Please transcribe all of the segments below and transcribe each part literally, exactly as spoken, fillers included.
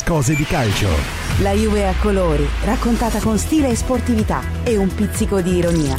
Cose di calcio. La Juve a colori, raccontata con stile e sportività e un pizzico di ironia.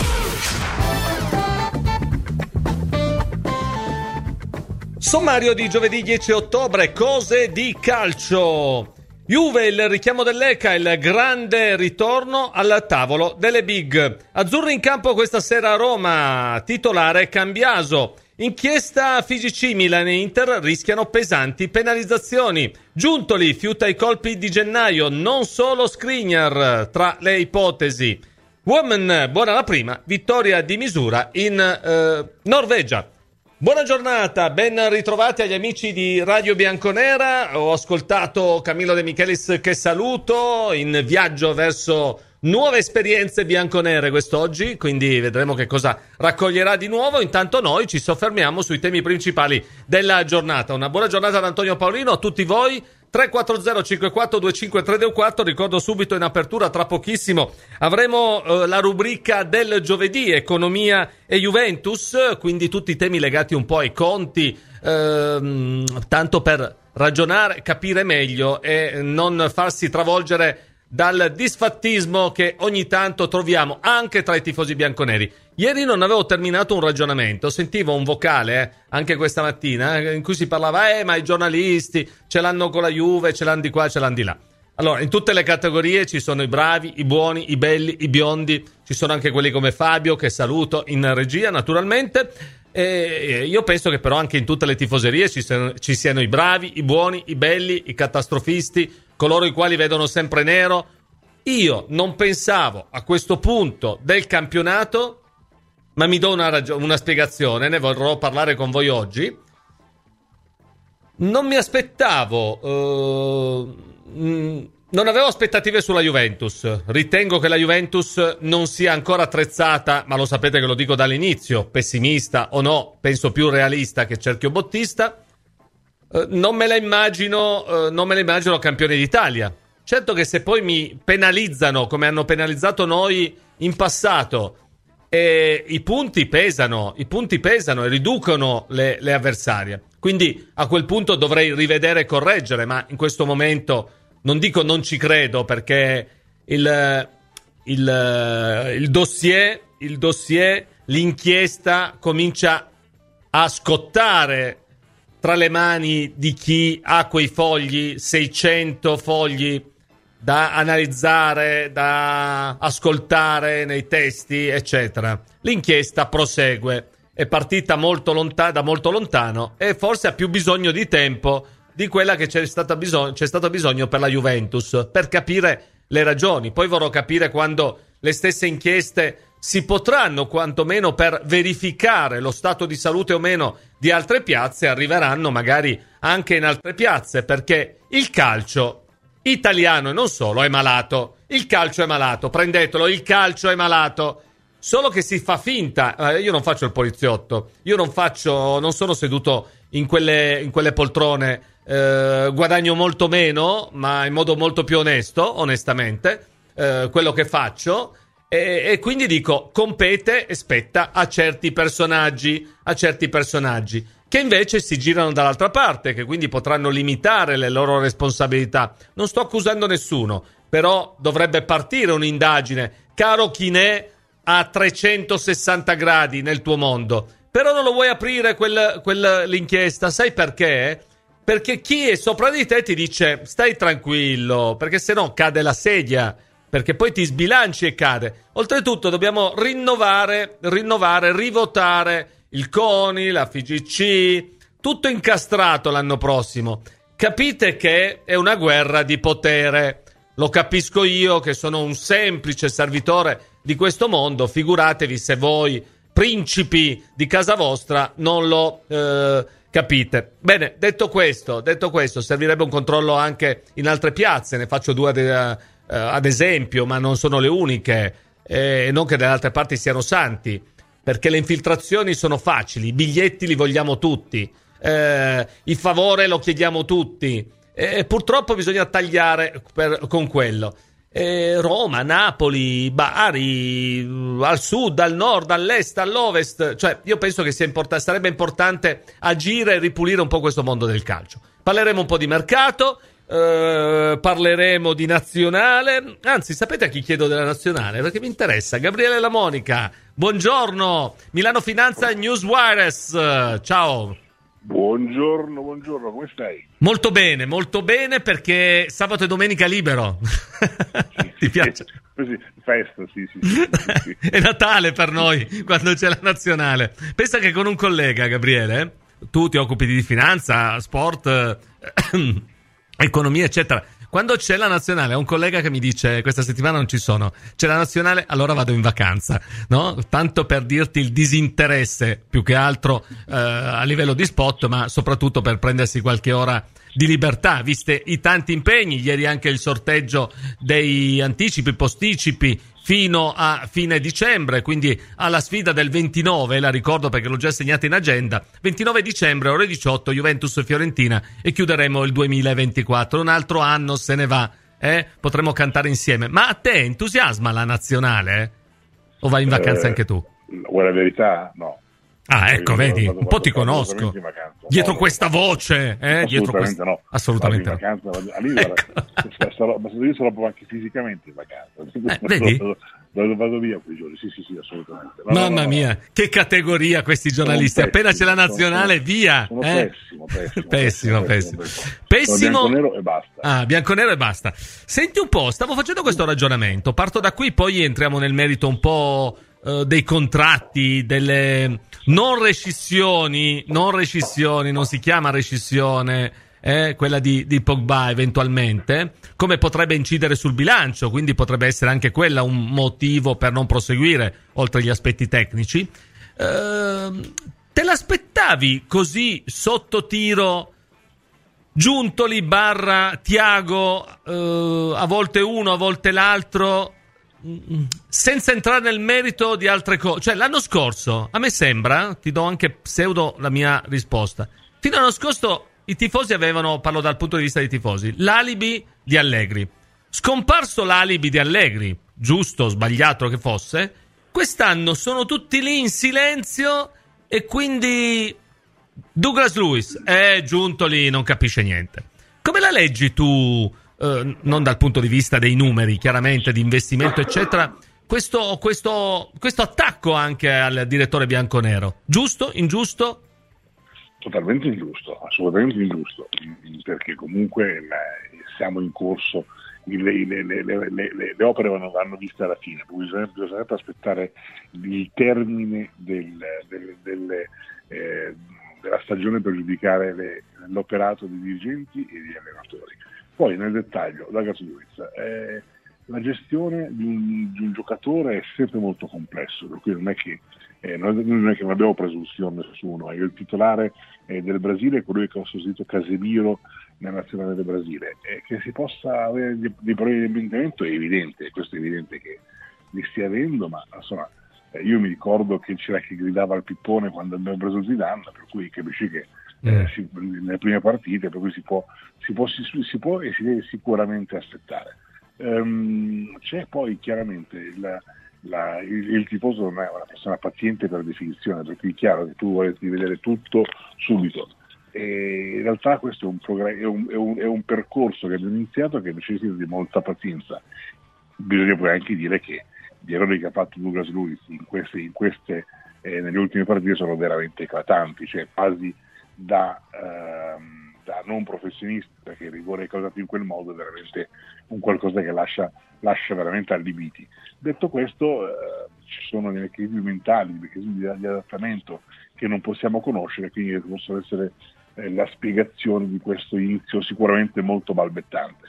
Sommario di giovedì dieci ottobre, cose di calcio. Juve, il richiamo dell'E C A, il grande ritorno al tavolo delle big. Azzurri in campo questa sera a Roma, titolare Cambiaso. Inchiesta F I G C, Milan e Inter rischiano pesanti penalizzazioni. Giuntoli fiuta i colpi di gennaio, non solo Skriniar tra le ipotesi. Women, buona la prima, vittoria di misura in eh, Norvegia. Buona giornata, ben ritrovati agli amici di Radio Bianconera. Ho ascoltato Camillo De Michelis che saluto, in viaggio verso nuove esperienze bianconere quest'oggi, quindi vedremo che cosa raccoglierà di nuovo. Intanto noi ci soffermiamo sui temi principali della giornata. Una buona giornata ad Antonio Paolino, a tutti voi. Tre quattro zero cinque quattro due cinque tre quattro. Ricordo subito in apertura, tra pochissimo avremo eh, la rubrica del giovedì, economia e Juventus, quindi tutti i temi legati un po' ai conti, ehm, tanto per ragionare, capire meglio e non farsi travolgere dal disfattismo che ogni tanto troviamo anche tra i tifosi bianconeri. Ieri non avevo terminato un ragionamento, sentivo un vocale eh, anche questa mattina eh, in cui si parlava eh ma i giornalisti ce l'hanno con la Juve, ce l'hanno di qua, ce l'hanno di là. Allora, in tutte le categorie ci sono i bravi, i buoni, i belli, i biondi, ci sono anche quelli come Fabio, che saluto in regia naturalmente. E io penso che però anche in tutte le tifoserie ci siano, ci siano i bravi, i buoni, i belli, i catastrofisti, coloro i quali vedono sempre nero. Io non pensavo a questo punto del campionato, ma mi do una, ragio- una spiegazione, ne vorrò parlare con voi oggi. Non mi aspettavo, uh, mh, non avevo aspettative sulla Juventus. Ritengo che la Juventus non sia ancora attrezzata, ma lo sapete che lo dico dall'inizio, pessimista o no, penso più realista che cerchio bottista. Uh, non me la immagino, uh, non me la immagino campione d'Italia. Certo che se poi mi penalizzano come hanno penalizzato noi in passato, e i punti pesano, i punti pesano e riducono le, le avversarie. Quindi a quel punto dovrei rivedere e correggere, ma in questo momento non dico non ci credo, perché il, il, il dossier, il dossier, l'inchiesta comincia a scottare tra le mani di chi ha quei fogli, seicento fogli da analizzare, da ascoltare nei testi, eccetera. L'inchiesta prosegue, è partita molto lonta- da molto lontano e forse ha più bisogno di tempo di quella che c'è stato bisogno, c'è stato bisogno per la Juventus, per capire le ragioni. Poi vorrò capire quando le stesse inchieste si potranno, quantomeno per verificare lo stato di salute o meno di altre piazze, arriveranno magari anche in altre piazze, perché il calcio italiano e non solo è malato. Il calcio è malato, prendetelo, il calcio è malato. Solo che si fa finta. Eh, io non faccio il poliziotto, io non faccio, non sono seduto in quelle, in quelle poltrone, eh, guadagno molto meno, ma in modo molto più onesto, onestamente, eh, quello che faccio. E, e quindi dico, compete e spetta a certi personaggi, a certi personaggi che invece si girano dall'altra parte, che quindi potranno limitare le loro responsabilità. Non sto accusando nessuno, però dovrebbe partire un'indagine, caro Chinè, a trecentosessanta gradi nel tuo mondo. Però non lo vuoi aprire quel, quel, l'inchiesta, sai perché? Perché chi è sopra di te ti dice stai tranquillo, perché se no cade la sedia, perché poi ti sbilanci e cade. Oltretutto dobbiamo rinnovare, rinnovare, rivotare il CONI, la F I G C, tutto incastrato l'anno prossimo. Capite che è una guerra di potere. Lo capisco io che sono un semplice servitore di questo mondo, figuratevi se voi, principi di casa vostra, non lo eh, capite. Bene, detto questo, detto questo, servirebbe un controllo anche in altre piazze, ne faccio due ad, uh, ad esempio, ma non sono le uniche, e eh, non che dalle altre parti siano santi, perché le infiltrazioni sono facili, i biglietti li vogliamo tutti, eh, il favore lo chiediamo tutti, e purtroppo bisogna tagliare per, con quello. Eh, Roma, Napoli, Bari, al sud, al nord, all'est, all'ovest, cioè io penso che sia import- sarebbe importante agire e ripulire un po' questo mondo del calcio. Parleremo un po' di mercato, eh, parleremo di nazionale. Anzi, sapete a chi chiedo della nazionale? Perché mi interessa. Gabriele La Monica, buongiorno. Milano Finanza Newswires, ciao. Buongiorno, buongiorno, come stai? Molto bene, molto bene, perché sabato e domenica libero. Sì, Ti piace? Così, festa, sì, sì, sì, sì, sì. È Natale per noi quando c'è la nazionale. Pensa che con un collega, Gabriele, tu ti occupi di finanza, sport, eh, economia, eccetera. Quando c'è la nazionale, ho un collega che mi dice: questa settimana non ci sono, c'è la nazionale, allora vado in vacanza, no? Tanto per dirti il disinteresse, più che altro eh, a livello di spot, ma soprattutto per prendersi qualche ora di libertà, viste i tanti impegni. Ieri anche il sorteggio dei anticipi, posticipi fino a fine dicembre, quindi alla sfida del ventinove, la ricordo perché l'ho già segnata in agenda, ventinove dicembre ore diciotto, Juventus-Fiorentina, e chiuderemo il duemilaventiquattro. Un altro anno se ne va, eh? Potremo cantare insieme. Ma a te entusiasma la nazionale? Eh? O vai in vacanza eh, anche tu? Vuoi la verità? No. Ah, ecco, Io vedi, vado, un po' vado, ti vado conosco. Dietro no, questa voce, eh? Assolutamente Dietro quest... no. Assolutamente vado in no. vacanza, vado, ecco. sarò, sarò, io sarò proprio anche fisicamente in vacanza. Eh, vedi? Vado, vado, vado via quei giorni, sì, sì, sì, assolutamente. No, Mamma no, no, mia, no. che categoria questi giornalisti. Pessimo, appena c'è la nazionale, sono, via. Sono eh? pessimo, pessimo, pessimo, pessimo, pessimo. pessimo. Bianconero e basta. Ah, bianconero e basta. Senti un po', stavo facendo questo ragionamento. Parto da qui, poi entriamo nel merito un po' uh, dei contratti, delle non rescissioni, non rescissioni, non si chiama rescissione, eh, quella di, di Pogba eventualmente, come potrebbe incidere sul bilancio, quindi potrebbe essere anche quella un motivo per non proseguire, oltre agli aspetti tecnici. Uh, te l'aspettavi così sotto tiro Giuntoli barra Thiago, uh, a volte uno, a volte l'altro, senza entrare nel merito di altre cose? Cioè, l'anno scorso, a me sembra, ti do anche pseudo la mia risposta, fino all'anno scorso i tifosi avevano, parlo dal punto di vista dei tifosi, l'alibi di Allegri. Scomparso l'alibi di Allegri, giusto o sbagliato che fosse, quest'anno sono tutti lì in silenzio, e quindi Douglas Luiz, eh, Giuntoli non capisce niente. Come la leggi tu, eh, non dal punto di vista dei numeri, chiaramente, di investimento, eccetera, questo, questo, questo attacco anche al direttore bianconero? Giusto? Ingiusto? Totalmente ingiusto, assolutamente ingiusto, perché comunque siamo in corso, le, le, le, le, le, le opere vanno, vanno viste alla fine, bisogna, bisogna aspettare il termine del, del, del, eh, della stagione per giudicare le, l'operato dei dirigenti e degli allenatori. Poi nel dettaglio, Douglas Luiz, eh, la gestione di un, di un giocatore è sempre molto complesso, per cui non è che Eh, noi non è che non abbiamo presunzione su uno, il titolare eh, del Brasile è colui che ha sostituito Casemiro nella nazionale del Brasile, eh, che si possa avere dei, dei problemi di ambientamento è evidente, questo è evidente che li stia avendo, ma insomma eh, io mi ricordo che c'era chi gridava al pippone quando abbiamo preso Zidane, per cui capisci che eh, si, nelle prime partite, per cui si può, si può, si, si può e si deve sicuramente aspettare. Um, c'è poi chiaramente il La, il, il tifoso non è una persona paziente per definizione, perché è chiaro che tu vuoi vedere tutto subito, e in realtà questo è un, progr- è, un, è, un, è un percorso che abbiamo iniziato che necessita di molta pazienza. Bisogna poi anche dire che gli errori che ha fatto Douglas Luiz in queste, in queste eh, nelle ultime partite sono veramente eclatanti, cioè quasi da, ehm, da non professionista, perché il rigore causato in quel modo è veramente un qualcosa che lascia, lascia veramente allibiti. Detto questo, eh, ci sono dei meccanismi mentali, dei meccanismi di, di adattamento che non possiamo conoscere, quindi possono essere eh, la spiegazione di questo inizio sicuramente molto balbettante.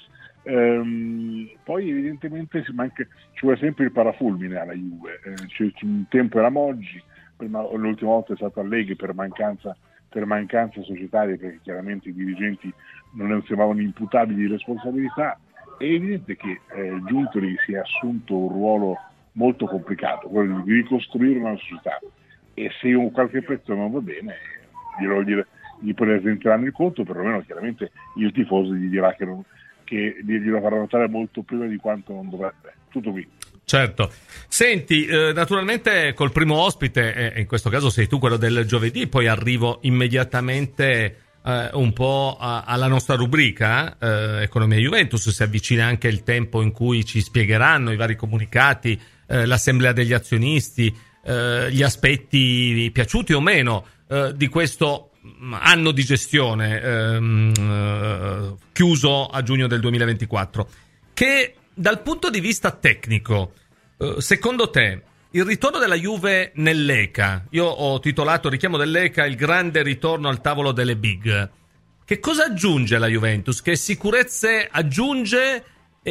Ehm, poi evidentemente si manca, ci vuole sempre il parafulmine alla Juve, eh, cioè, un tempo era Moggi, prima, l'ultima volta è stato Allegri per mancanza, per mancanza societaria, perché chiaramente i dirigenti non sembravano imputabili di responsabilità. È evidente che eh, Giuntoli si è assunto un ruolo molto complicato, quello di ricostruire una società, e se un qualche pezzo non va bene glielo, glielo, gli presenteranno il conto, perlomeno chiaramente il tifoso gli dirà che, non, che glielo farà notare molto prima di quanto non dovrebbe. Tutto qui. Certo. Senti, eh, naturalmente col primo ospite, e eh, in questo caso sei tu quello del giovedì, poi arrivo immediatamente eh, un po' a, alla nostra rubrica eh, Economia Juventus. Si avvicina anche il tempo in cui ci spiegheranno i vari comunicati, eh, l'assemblea degli azionisti, eh, gli aspetti piaciuti o meno eh, di questo anno di gestione ehm, eh, chiuso a giugno del duemilaventiquattro, che dal punto di vista tecnico, eh, secondo te il ritorno della Juve nell'E C A, io ho titolato richiamo dell'E C A il grande ritorno al tavolo delle big, che cosa aggiunge la Juventus? Che sicurezze aggiunge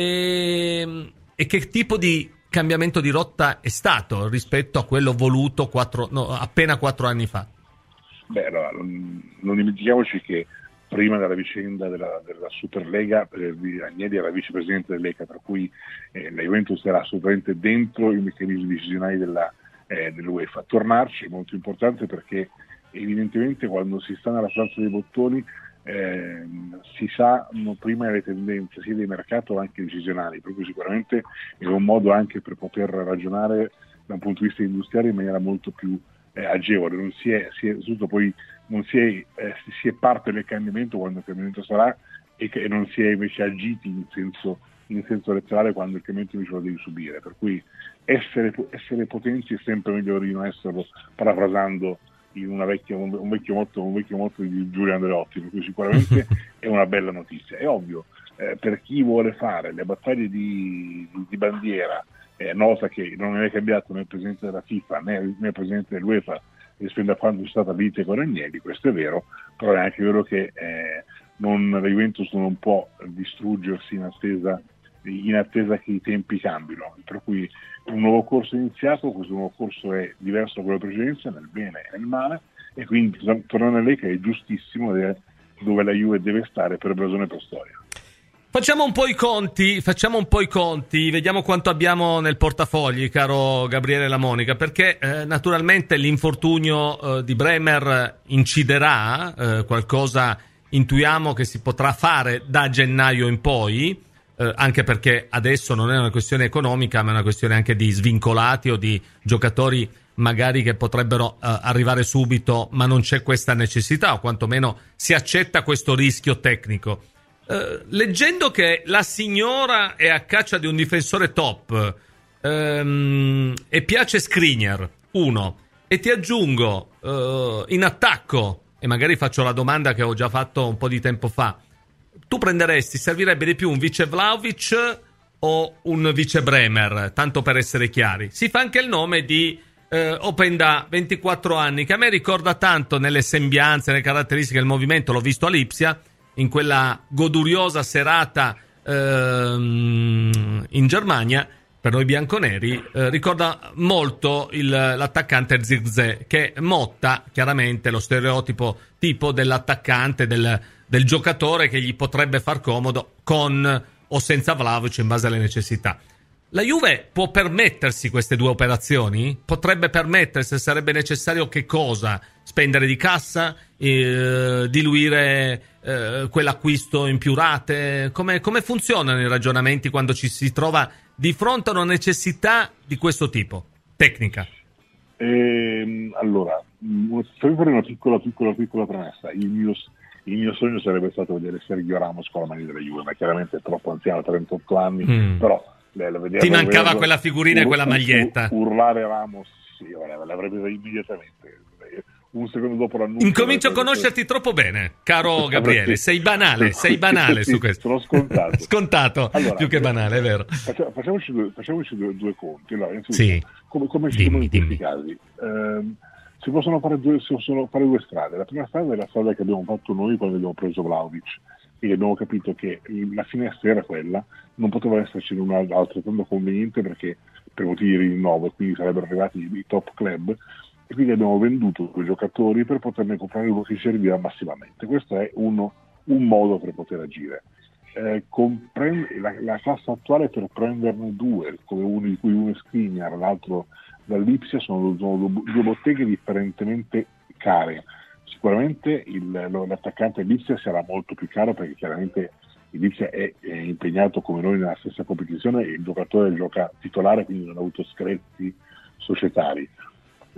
e, e che tipo di cambiamento di rotta è stato rispetto a quello voluto quattro, no, appena quattro anni fa? Beh, allora, non dimentichiamoci che prima della vicenda della, della Superlega, eh, Agnelli era vicepresidente dell'E C A, per cui eh, la Juventus era assolutamente dentro i meccanismi decisionali della, eh, dell'UEFA. Tornarci è molto importante perché evidentemente quando si sta nella stanza dei bottoni eh, si sanno prima le tendenze sia di mercato che anche decisionali, per cui sicuramente è un modo anche per poter ragionare da un punto di vista industriale in maniera molto più eh, agevole. Non si è, si è poi non si è, eh, si è parte del cambiamento quando il cambiamento sarà e, che, e non si è invece agiti in senso, in senso letterale quando il cambiamento invece lo devi subire, per cui essere, essere potenti è sempre meglio di non esserlo, parafrasando in una vecchia, un, un vecchio motto un vecchio motto di Giulio Andreotti, per cui sicuramente è una bella notizia. È ovvio, eh, per chi vuole fare le battaglie di, di, di bandiera, eh, nota che non è cambiato né il presidente della FIFA né, né il presidente dell'UEFA rispetto a quando è stata lite con Agnelli, questo è vero, però è anche vero che eh, non, la Juventus non può distruggersi in attesa, in attesa che i tempi cambino, per cui un nuovo corso è iniziato, questo nuovo corso è diverso da quello precedente, nel bene e nel male, e quindi tornare a lei che è giustissimo ed è dove la Juve deve stare per blasone e per storia. Facciamo un po' i conti, facciamo un po' i conti, vediamo quanto abbiamo nel portafogli, caro Gabriele Lamonica, perché eh, naturalmente l'infortunio eh, di Bremer inciderà, eh, qualcosa intuiamo che si potrà fare da gennaio in poi, eh, anche perché adesso non è una questione economica, ma è una questione anche di svincolati o di giocatori magari che potrebbero eh, arrivare subito, ma non c'è questa necessità, o quantomeno si accetta questo rischio tecnico. Uh, leggendo che la signora è a caccia di un difensore top um, e piace Skriniar, uno, e ti aggiungo uh, in attacco, e magari faccio la domanda che ho già fatto un po' di tempo fa, tu prenderesti, servirebbe di più un vice Vlahovic o un vice Bremer, tanto per essere chiari? Si fa anche il nome di uh, Openda, ventiquattro anni, che a me ricorda tanto nelle sembianze, nelle caratteristiche del movimento, l'ho visto a Lipsia in quella goduriosa serata ehm, in Germania, per noi bianconeri, eh, ricorda molto il, l'attaccante Zirkzee, che Motta, chiaramente lo stereotipo tipo dell'attaccante, del, del giocatore che gli potrebbe far comodo con o senza Vlahovic in base alle necessità. La Juve può permettersi queste due operazioni? Potrebbe permettersi, sarebbe necessario che cosa? Spendere di cassa? Eh, diluire eh, quell'acquisto in più rate? Come, come funzionano i ragionamenti quando ci si trova di fronte a una necessità di questo tipo? Tecnica. Eh, allora, fammi fare una piccola, piccola, piccola premessa. Il mio, il mio sogno sarebbe stato vedere Sergio Ramos con la maglia della Juve, ma chiaramente è troppo anziano, trentotto anni, mm. però Vedere, ti mancava vedere, quella figurina ur, e quella maglietta. Ur, urlare Ramos, sì, l'avrei presa immediatamente. Un secondo dopo l'annuncio. Incomincio a conoscerti troppo bene, caro Gabriele. Sei banale, sei banale sì, su questo. Sono scontato. Scontato, allora, più che banale, è vero. Facciamoci due, facciamoci due, due conti. Allora, sì. Come, come dimmi, in questi dimmi. casi? Eh, si possono fare due, si possono fare due strade. La prima strada è la strada che abbiamo fatto noi quando abbiamo preso Vlahovic. E abbiamo capito che la finestra era quella, non poteva esserci in un altrettanto conveniente perché per motivi di rinnovo, e quindi sarebbero arrivati i top club, e quindi abbiamo venduto due giocatori per poterne comprare uno che ci serviva massimamente. Questo è uno, un modo per poter agire. Eh, comprend- la, la classe attuale per prenderne due, come uno di cui uno è Skriniar, l'altro dall'Ipsia, sono, sono due botteghe differentemente care. Sicuramente il, l'attaccante Lipsia sarà molto più caro perché chiaramente il Lipsia è, è impegnato come noi nella stessa competizione e il giocatore gioca titolare, quindi non ha avuto screzi societari.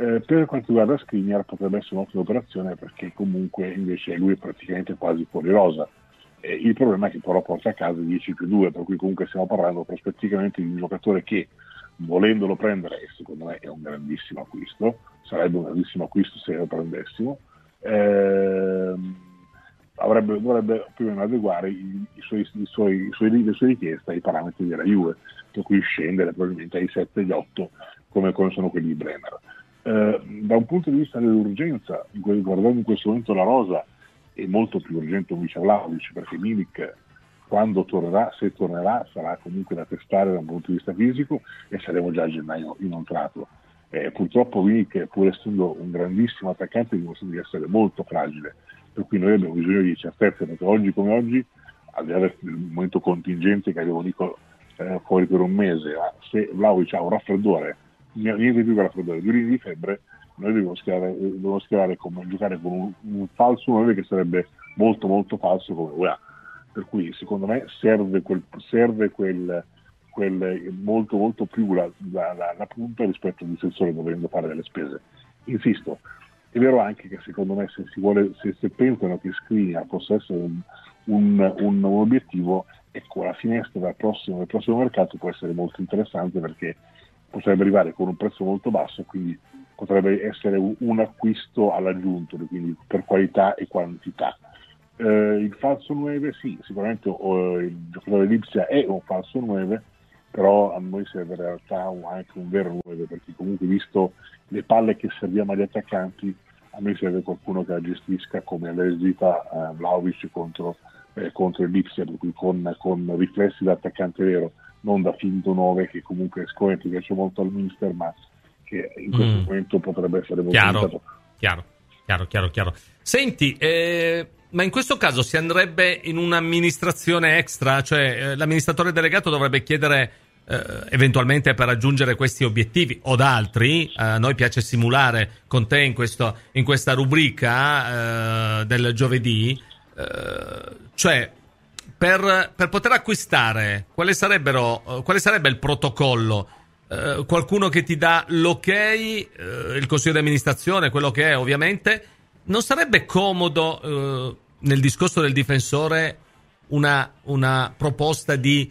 Eh, per quanto riguarda Skriniar potrebbe essere un'ottima operazione, perché comunque invece lui è praticamente quasi fuori rosa. Eh, il problema è che però porta a casa dieci più due, per cui comunque stiamo parlando prospettivamente di un giocatore che, volendolo prendere, e secondo me è un grandissimo acquisto, sarebbe un grandissimo acquisto se lo prendessimo, eh, avrebbe, dovrebbe più o meno adeguare i, i suoi, i suoi, i suoi, le sue richieste ai parametri della Juve, per cui scendere probabilmente ai sette agli otto come, come sono quelli di Bremer. Eh, da un punto di vista dell'urgenza, in cui, guardando in questo momento la rosa, è molto più urgente un Vlahovic, perché Milik, quando tornerà, se tornerà, sarà comunque da testare da un punto di vista fisico e saremo già a gennaio inoltrato. Eh, purtroppo Milik, pur essendo un grandissimo attaccante, dimostra di essere molto fragile, per cui noi abbiamo bisogno di certezze, perché oggi come oggi, al di là del momento contingente che abbiamo dico, eh, fuori per un mese, ma se Vlahovic ha un raffreddore, niente più che raffreddore, due linee di febbre, noi dobbiamo schierare, dobbiamo schierare come, giocare con un, un falso nove che sarebbe molto molto falso come U E A, per cui secondo me serve quel, serve quel, quel molto molto più la, la, la, la punta rispetto al difensore, dovendo fare delle spese. Insisto, è vero anche che secondo me se si vuole, se, se pensano che Skriniar possa essere un, un, un, un obiettivo, ecco, la finestra del prossimo, del prossimo mercato può essere molto interessante, perché potrebbe arrivare con un prezzo molto basso, quindi potrebbe essere un, un acquisto all'aggiunto, quindi per qualità e quantità. Eh, il falso nove, sì, sicuramente oh, il giocatore Lipsia è un falso nove, però a noi serve in realtà un, anche un vero nove, perché comunque, visto le palle che serviamo agli attaccanti, a noi serve qualcuno che la gestisca come l'esita eh, Vlahovic contro, eh, contro il Lipsia, per cui con, con riflessi da attaccante vero, non da finto nove, che comunque sicuramente piace molto al Mister, ma che in questo mm. momento potrebbe essere molto chiaro, limitato. Chiaro, chiaro, chiaro, chiaro. Senti, eh, ma in questo caso si andrebbe in un'amministrazione extra? Cioè eh, l'amministratore delegato dovrebbe chiedere eh, eventualmente per raggiungere questi obiettivi o da altri? A noi piace simulare con te in, questo, in questa rubrica eh, del giovedì, eh, cioè per, per poter acquistare, quale sarebbero, quale sarebbe il protocollo? Uh, qualcuno che ti dà l'ok, uh, il consiglio di amministrazione, quello che è ovviamente. Non sarebbe comodo uh, nel discorso del difensore una, una proposta di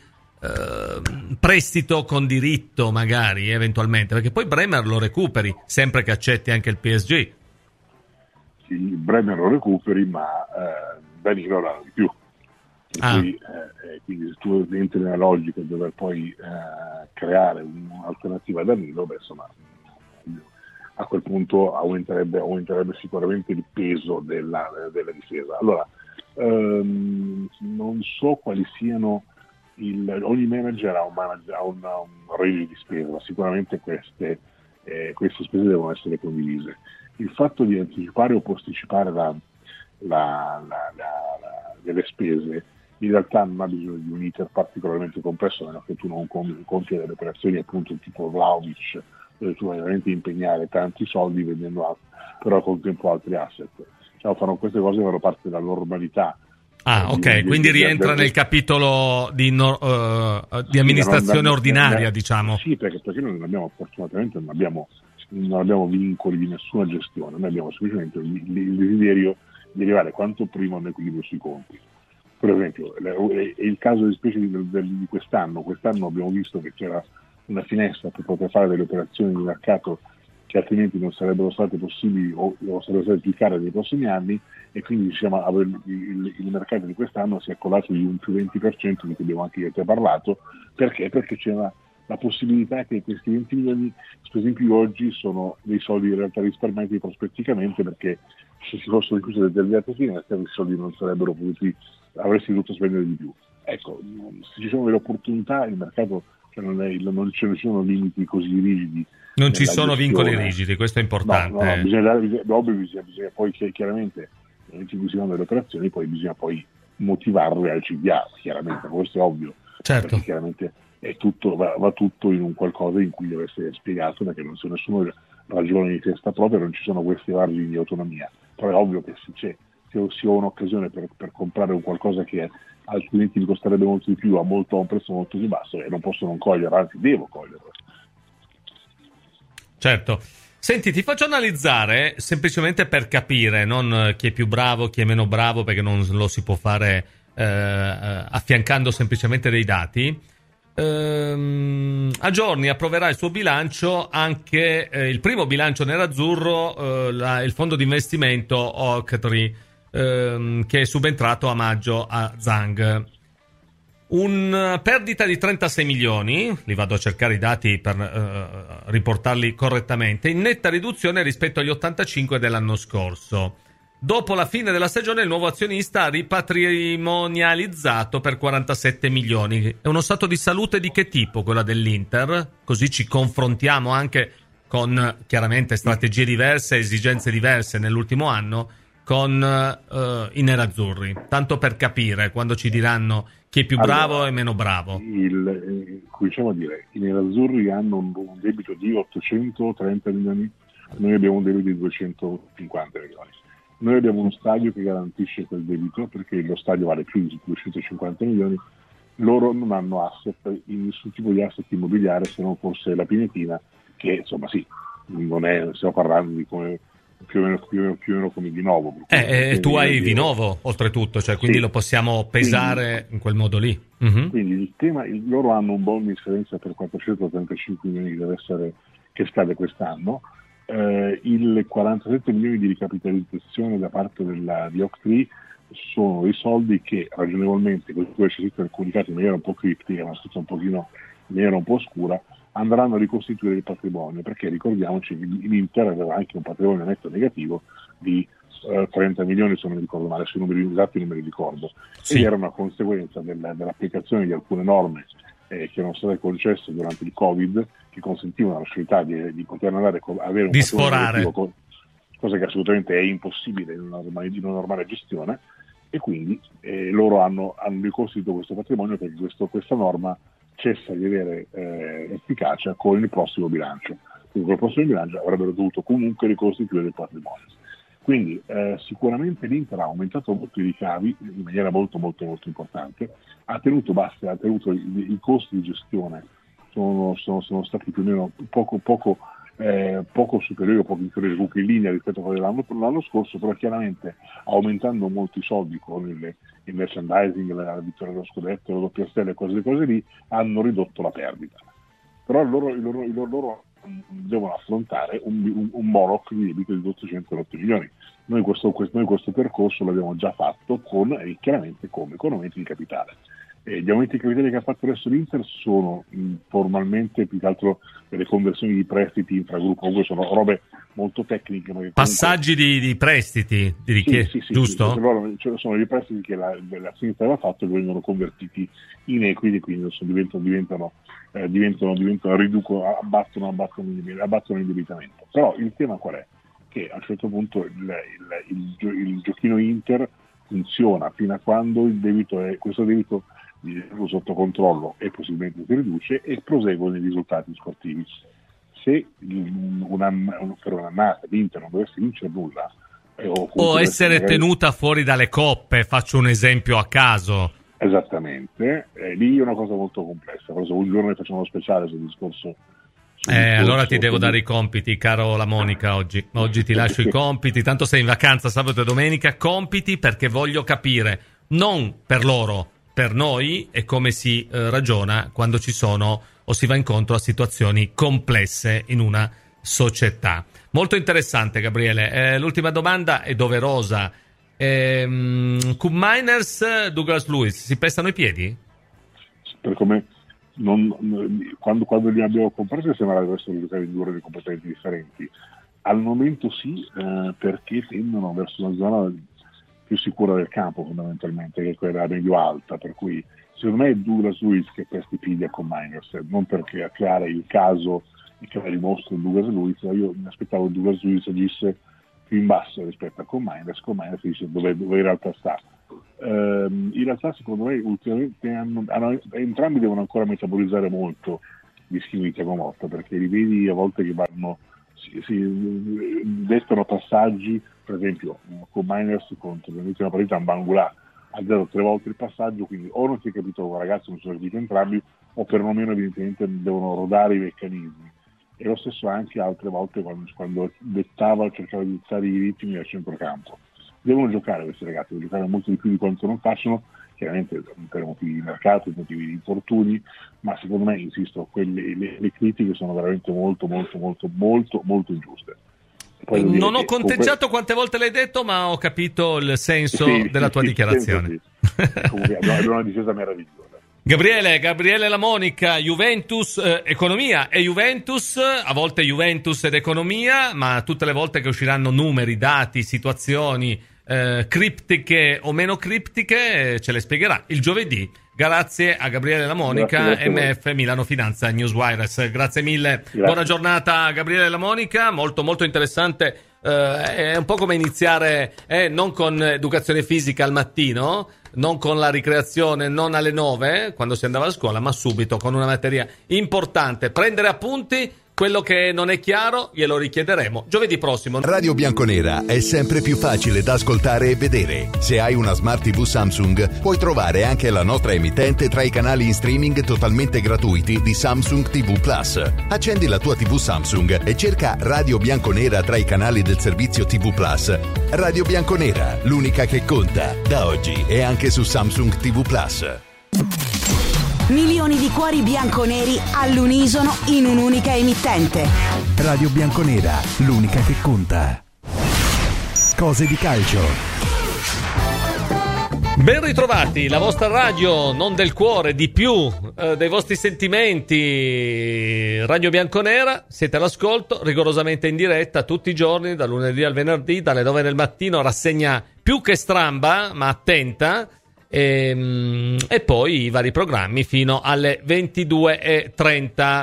uh, prestito con diritto, magari eventualmente, perché poi Bremer lo recuperi sempre che accetti anche il P S G. Sì, Bremer lo recuperi, ma uh, Danilo l'ha di più. Ah. Quindi, eh, quindi se tu entri nella logica di dover poi eh, creare un'alternativa a Danilo, beh, insomma, a quel punto aumenterebbe, aumenterebbe sicuramente il peso della, della difesa. Allora, ehm, non so quali siano il, ogni manager ha un, manager, ha una, un range di spesa, ma sicuramente queste, eh, queste spese devono essere condivise. Il fatto di anticipare o posticipare la, la, la, la, la, delle spese in realtà non ha bisogno di un iter particolarmente complesso, a meno che tu non compia delle operazioni appunto tipo Vlahovic, dove tu vai veramente impegnare tanti soldi vendendo altri, però col tempo altri asset. Cioè, fanno queste cose, fanno parte della normalità. Ah, di, ok, di, quindi di, rientra di, nel capitolo di, no, uh, di amministrazione non, ordinaria, non, diciamo. Sì, perché, perché noi non abbiamo, fortunatamente non abbiamo, non abbiamo vincoli di nessuna gestione, noi abbiamo semplicemente il, il desiderio di arrivare quanto prima a un equilibrio sui conti. Per esempio, è il caso di specie di, di quest'anno. Quest'anno abbiamo visto che c'era una finestra per poter fare delle operazioni di mercato che altrimenti non sarebbero state possibili o, o sarebbero state più care nei prossimi anni, e quindi diciamo, il, il, il mercato di quest'anno si è colato di un più venti per cento, di cui abbiamo anche io te parlato. Perché? Perché c'era la possibilità che questi venti milioni spesi in più oggi sono dei soldi in realtà risparmiati prospetticamente, perché se si fossero chiuse determinate finestre questi soldi non sarebbero potuti, avresti dovuto spendere di più. Ecco, se ci sono delle opportunità, il mercato, cioè non, è, non ce ne sono limiti così rigidi. Non ci sono gestione. Vincoli rigidi, questo è importante. No, no, no, bisogna, dare, bisogna, bisogna, bisogna poi chiaramente, nel momento in cui si fanno delle operazioni, poi bisogna poi motivarle al C D A, chiaramente, questo è ovvio. Certo. Perché chiaramente è tutto, va, va tutto in un qualcosa in cui deve essere spiegato, perché non c'è nessuno ragione di testa propria, non ci sono questi margini di autonomia. Però è ovvio che se c'è se si ho un'occasione per, per comprare un qualcosa che altrimenti mi costerebbe molto di più a, molto, a un prezzo molto più basso, e non posso non coglierlo, anzi devo coglierlo. Certo. Senti, ti faccio analizzare semplicemente per capire, non chi è più bravo, chi è meno bravo, perché non lo si può fare eh, affiancando semplicemente dei dati. Ehm, a giorni approverà il suo bilancio anche eh, il primo bilancio nerazzurro, eh, la, il fondo di investimento Oaktree, ehm, che è subentrato a maggio a Zhang. Un perdita di trentasei milioni, li vado a cercare i dati per uh, riportarli correttamente, in netta riduzione rispetto agli ottantacinque dell'anno scorso. Dopo la fine della stagione il nuovo azionista ha ripatrimonializzato per quarantasette milioni. È uno stato di salute di che tipo quella dell'Inter? Così ci confrontiamo anche con chiaramente strategie diverse, esigenze diverse nell'ultimo anno con uh, i nerazzurri. Tanto per capire quando ci diranno chi è più bravo allora, e meno bravo. Il, eh, cominciamo a dire, i nerazzurri hanno un, un debito di ottocentotrenta milioni, noi abbiamo un debito di duecentocinquanta milioni. Noi abbiamo uno stadio che garantisce quel debito, perché lo stadio vale più di duecentocinquanta milioni, loro non hanno asset, in nessun tipo di asset immobiliare, se non forse la Pinetina, che insomma sì, non è, stiamo parlando di come più o meno, più o meno, più o meno come Vinovo. Eh, eh, tu hai Vinovo oltretutto, cioè quindi sì, lo possiamo pesare quindi, in quel modo lì. Uh-huh. Quindi il tema, il, loro hanno un bonus di scadenza per quattrocentotrentacinque milioni che deve essere, che scade quest'anno, eh, il quarantasette milioni di ricapitalizzazione da parte della, di Oaktree sono i soldi che ragionevolmente, così come c'è scritto nel comunicato in maniera un po' criptica, ma scritto un pochino in maniera un po' oscura, andranno a ricostituire il patrimonio, perché ricordiamoci che l'Inter aveva anche un patrimonio netto negativo di uh, trenta milioni, se non mi ricordo male, sui numeri esatti non me li ricordo, sì. Ed era una conseguenza del, dell'applicazione di alcune norme eh, che erano state concesse durante il Covid, che consentivano la possibilità di, di poter andare a avere un di patrimonio sforare, negativo, cosa che assolutamente è impossibile in una normale, in una normale gestione, e quindi eh, loro hanno, hanno ricostituito questo patrimonio perché questo, questa norma cessa di avere eh, efficacia con il prossimo bilancio. Quindi con il prossimo bilancio avrebbero dovuto comunque ricostituire il patrimonio. Quindi eh, sicuramente l'Inter ha aumentato molto i ricavi in maniera molto molto molto importante, ha tenuto bassi, ha tenuto i, i costi di gestione sono, sono, sono stati più o meno poco poco Eh, poco superiori o poco inferiori, comunque in linea rispetto a quello dell'anno, l'anno scorso, però chiaramente aumentando molto i soldi con il, il merchandising, la, la vittoria dello scudetto, la doppia stella e cose, cose lì, hanno ridotto la perdita. Però loro, loro, loro, loro devono affrontare un, un, un Moloch di debito di ottocentootto milioni. Noi questo, questo, noi questo percorso l'abbiamo già fatto con, e chiaramente come, con aumenti di capitale. Eh, gli aumenti di capitale che ha fatto adesso l'Inter sono mh, formalmente più che altro delle conversioni di prestiti intragruppo, comunque sono robe molto tecniche. Comunque... Passaggi di, di prestiti, di richiede, sì, sì, sì, giusto? Sì, loro, cioè, sono dei prestiti che la, la sinistra aveva fatto e vengono convertiti in equity, quindi diventano, diventano, eh, diventano, diventano riducono, abbattono, abbattono, abbattono l'indebitamento. Però il tema qual è? Che a un certo punto il, il, il, il giochino Inter funziona fino a quando il debito è, questo debito sotto controllo e possibilmente si riduce e proseguono i risultati sportivi. Se una, per un'annata l'Inter non dovesse vincere nulla eh, o, o essere magari... tenuta fuori dalle coppe, faccio un esempio a caso, esattamente, eh, lì è una cosa molto complessa. Forse un giorno ne facciamo uno speciale sul discorso. Sul eh, discorso allora ti devo di... dare i compiti, caro la Monica, oggi oggi ti lascio i compiti, tanto sei in vacanza sabato e domenica. Compiti perché voglio capire, non per loro, per noi, è come si eh, ragiona quando ci sono o si va incontro a situazioni complesse in una società. Molto interessante, Gabriele. Eh, l'ultima domanda è doverosa. Ehm, Coop Miners, Douglas Lewis, si pestano i piedi? Per come non, quando, quando li abbiamo comprati sembrava che avessero giocare in due di competenze differenti. Al momento sì, eh, perché tendono verso una zona più sicura del campo fondamentalmente, che è quella medio alta, per cui secondo me è Douglas Lewis che pesta i piedi a Miners, non perché acclara il caso che dimostra Douglas Lewis. Io mi aspettavo che Douglas Lewis agisse più in basso rispetto a Miners, Miners dice dove, dove in realtà sta. Ehm, in realtà secondo me ultimamente hanno, hanno, entrambi devono ancora metabolizzare molto gli schemi di Thiago Motta, perché li vedi a volte che vanno si, si dettano passaggi. Per esempio con Miners contro l'ultima partita a Bangula ha dato tre volte il passaggio, quindi o non si è capito, ragazzi non sono capiti entrambi, o perlomeno evidentemente devono rodare i meccanismi. e lo stesso anche altre volte quando, quando dettava, cercava di dettare i ritmi al centrocampo. Devono giocare questi ragazzi, devono giocare molto di più di quanto non facciano, chiaramente per motivi di mercato, motivi di infortuni, ma secondo me, insisto, quelle, le, le critiche sono veramente molto molto molto molto molto ingiuste. Poi non ho conteggiato comunque quante volte l'hai detto, ma ho capito il senso sì, della sì, tua sì, dichiarazione. Sì. Comunque abbiamo una difesa meravigliosa. Gabriele, Gabriele La Monica, Juventus, eh, economia e Juventus, a volte Juventus ed economia, ma tutte le volte che usciranno numeri, dati, situazioni eh, criptiche o meno criptiche, eh, ce le spiegherà il giovedì. Grazie a Gabriele La Monica, grazie, grazie M F Milano Finanza Newswires. Grazie mille, grazie. Buona giornata Gabriele La Monica, molto molto interessante. Eh, è un po' come iniziare eh, non con educazione fisica al mattino, non con la ricreazione, non alle nove quando si andava a scuola, ma subito con una materia importante. Prendere appunti, quello che non è chiaro glielo richiederemo giovedì prossimo. Radio Bianconera è sempre più facile da ascoltare e vedere. Se hai una Smart tivù Samsung puoi trovare anche la nostra emittente tra i canali in streaming totalmente gratuiti di Samsung tivù Plus. Accendi la tua tivù Samsung e cerca Radio Bianconera tra i canali del servizio tivù Plus. Radio Bianconera, l'unica che conta, da oggi e anche su Samsung tivù Plus. Milioni di cuori bianconeri all'unisono in un'unica emittente. Radio Bianconera, l'unica che conta. Cose di calcio. Ben ritrovati, la vostra radio, non del cuore, di più, eh, dei vostri sentimenti. Radio Bianconera, siete all'ascolto, rigorosamente in diretta, tutti i giorni, dal lunedì al venerdì, dalle nove del mattino, rassegna più che stramba, ma attenta. E, e poi i vari programmi fino alle ventidue e trenta.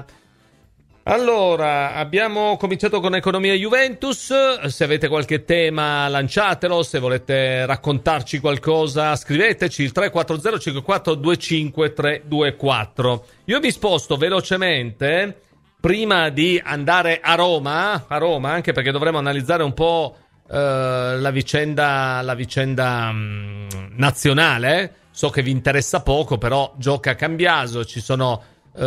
Allora, abbiamo cominciato con Economia Juventus. Se avete qualche tema lanciatelo, se volete raccontarci qualcosa scriveteci il tre quattro zero cinque quattro due cinque tre due quattro. Io vi sposto velocemente prima di andare a Roma, a Roma anche perché dovremo analizzare un po' Uh, la vicenda la vicenda um, nazionale. So che vi interessa poco, però gioca a Cambiaso, ci sono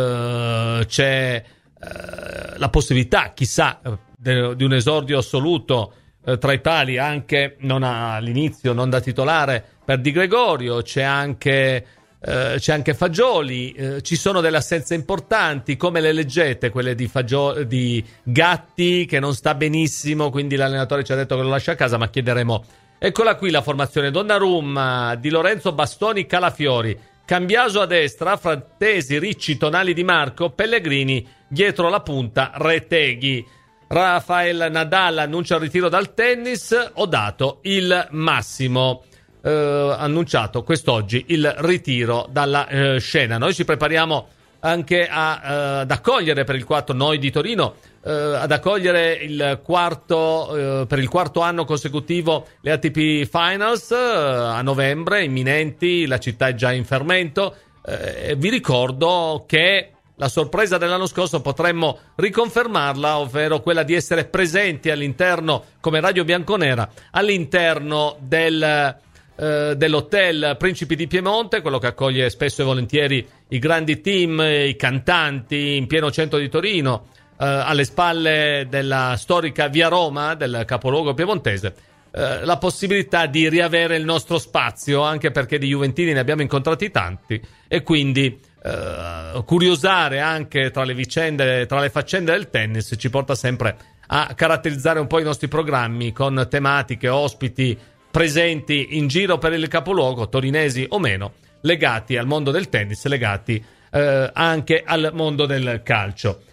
uh, c'è uh, la possibilità, chissà, de, di un esordio assoluto uh, tra i pali, anche non all'inizio, non da titolare, per Di Gregorio. C'è anche Uh, c'è anche Fagioli, uh, ci sono delle assenze importanti. Come le leggete quelle di, Fagio- di Gatti, che non sta benissimo, quindi l'allenatore ci ha detto che lo lascia a casa, ma chiederemo. Eccola qui la formazione: Donnarumma, Di Lorenzo, Bastoni, Calafiori, Cambiaso a destra, Frattesi, Ricci, Tonali, Di Marco, Pellegrini dietro la punta, Retegui. Rafael Nadal annuncia il ritiro dal tennis, ho dato il massimo. Uh, annunciato quest'oggi il ritiro dalla uh, scena. Noi ci prepariamo anche a, uh, ad accogliere per il quarto, noi di Torino, uh, ad accogliere il quarto uh, per il quarto anno consecutivo le A T P Finals uh, a novembre, imminenti. La città è già in fermento. Uh, vi ricordo che la sorpresa dell'anno scorso potremmo riconfermarla, ovvero quella di essere presenti all'interno, come Radio Bianconera, all'interno del dell'hotel Principi di Piemonte, quello che accoglie spesso e volentieri i grandi team, i cantanti, in pieno centro di Torino, eh, alle spalle della storica Via Roma, del capoluogo piemontese, eh, la possibilità di riavere il nostro spazio, anche perché di juventini ne abbiamo incontrati tanti, e quindi eh, curiosare anche tra le vicende, tra le faccende del tennis ci porta sempre a caratterizzare un po' i nostri programmi con tematiche, ospiti presenti in giro per il capoluogo, torinesi o meno, legati al mondo del tennis, legati eh, anche al mondo del calcio.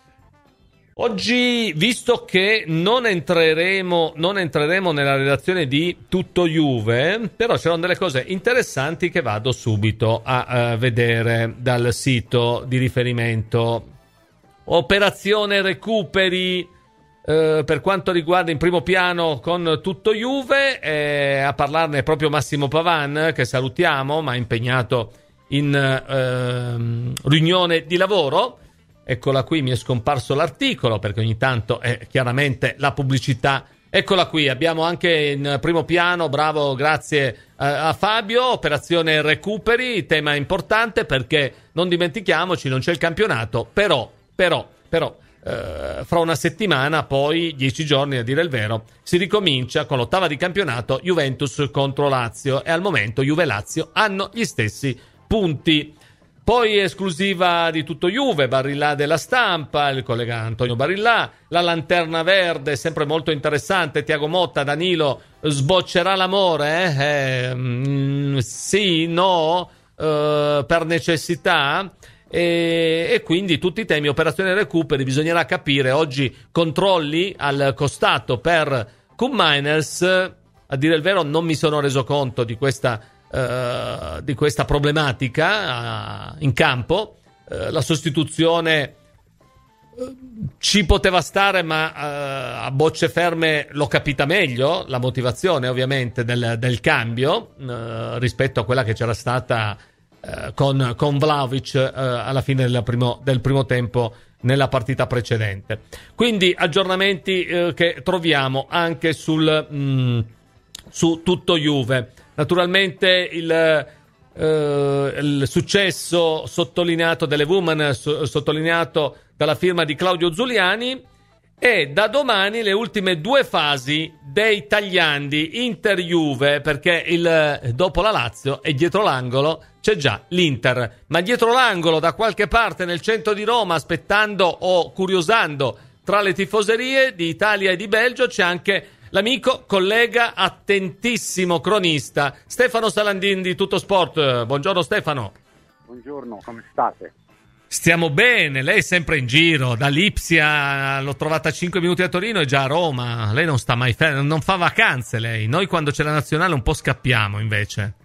Oggi, visto che non entreremo, non entreremo nella redazione di Tutto Juve, però c'erano delle cose interessanti che vado subito a, a vedere dal sito di riferimento. Operazione recuperi. Uh, per quanto riguarda in primo piano con Tutto Juve, eh, a parlarne proprio Massimo Pavan, che salutiamo, ma impegnato in uh, riunione di lavoro. Eccola qui, mi è scomparso l'articolo perché ogni tanto è chiaramente la pubblicità. Eccola qui, abbiamo anche in primo piano, bravo, grazie uh, a Fabio, operazione recuperi, tema importante perché non dimentichiamoci, non c'è il campionato, però, però, però eh, fra una settimana, poi dieci giorni a dire il vero, si ricomincia con l'ottava di campionato, Juventus contro Lazio, e al momento Juve e Lazio hanno gli stessi punti. Poi esclusiva di Tutto Juve, Barillà della Stampa, il collega Antonio Barillà, la lanterna verde, sempre molto interessante, Tiago Motta, Danilo, sboccerà l'amore? Eh? Eh, mm, sì, no, eh, per necessità, e, e quindi tutti i temi, operazione recuperi, bisognerà capire, oggi controlli al costato per Koopmeiners, a dire il vero non mi sono reso conto di questa Uh, di questa problematica uh, in campo. Uh, la sostituzione uh, ci poteva stare, ma uh, a bocce ferme l'ho capita meglio la motivazione, ovviamente, del, del cambio uh, rispetto a quella che c'era stata uh, con, con Vlahovic uh, alla fine del primo, del primo tempo nella partita precedente. Quindi aggiornamenti uh, che troviamo anche sul mh, su Tutto Juve. Naturalmente il, eh, il successo sottolineato delle Women, so, sottolineato dalla firma di Claudio Zuliani, e da domani le ultime due fasi dei tagliandi Inter-Juve, perché il, dopo la Lazio e dietro l'angolo c'è già l'Inter, ma dietro l'angolo da qualche parte nel centro di Roma, aspettando o curiosando tra le tifoserie di Italia e di Belgio, c'è anche l'amico, collega, attentissimo cronista Stefano Salandin di Tutto Sport. Buongiorno Stefano. Buongiorno, come state? Stiamo bene, lei è sempre in giro, da Lipsia l'ho trovata cinque minuti a Torino e già a Roma. Lei non sta mai ferma, non fa vacanze lei. Noi quando c'è la nazionale un po' scappiamo invece.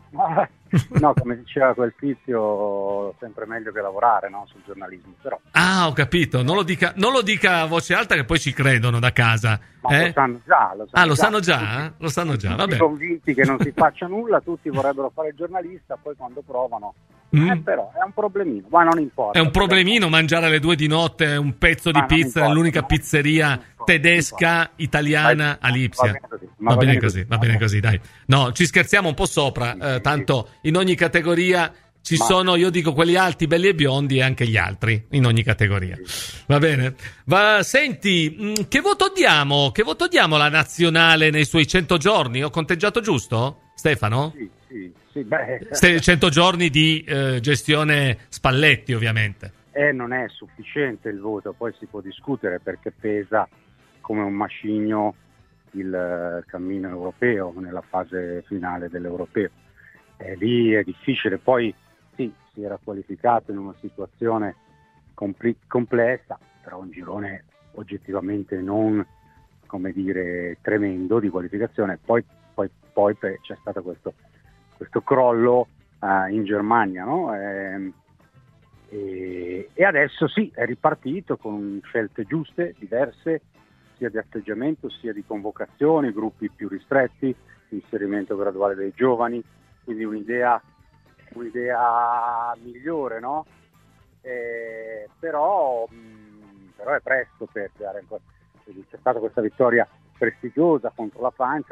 No, come diceva quel tizio, sempre meglio che lavorare, no, sul giornalismo, però. Ah, ho capito, non lo dica, non lo dica a voce alta che poi ci credono da casa. Ma eh? lo sanno già, lo sanno Ah, lo già. sanno già? Eh? Lo sanno già, vabbè. Tutti convinti che non si faccia nulla, tutti vorrebbero fare il giornalista, poi quando provano, Mm. eh, però è un problemino, ma non importa. È un problemino mangiare alle due di notte un pezzo di Ma non pizza importa, nell'unica non- pizzeria non importa, tedesca, non italiana Vai, a Lipsia. va bene così, ma Va va bene bene così, così. va bene così, dai. No, ci scherziamo un po' sopra, Sì, eh, sì, tanto in ogni categoria ci Ma- sono, io dico, quelli alti, belli e biondi, e anche gli altri, in ogni categoria. Va bene? Va, senti, mh, che voto diamo? Che voto diamo alla nazionale nei suoi cento giorni? Ho conteggiato giusto, Stefano? Sì, sì, sì, beh, Ste- cento giorni di eh, gestione Spalletti, ovviamente. eh, non è sufficiente il voto, poi si può discutere perché pesa come un macigno il eh, cammino europeo nella fase finale dell'europeo. E lì è difficile, poi sì, si era qualificato in una situazione compli- complessa, però un girone oggettivamente non, come dire, tremendo di qualificazione. Poi, poi, poi pe- c'è stato questo, questo crollo eh, in Germania, no? E, e, e adesso sì, è ripartito con scelte giuste, diverse, sia di atteggiamento sia di convocazioni, gruppi più ristretti, inserimento graduale dei giovani, quindi un'idea, un'idea migliore, no? Eh, però, mh, però è presto per dare ancora. C'è stata questa vittoria prestigiosa contro la Francia,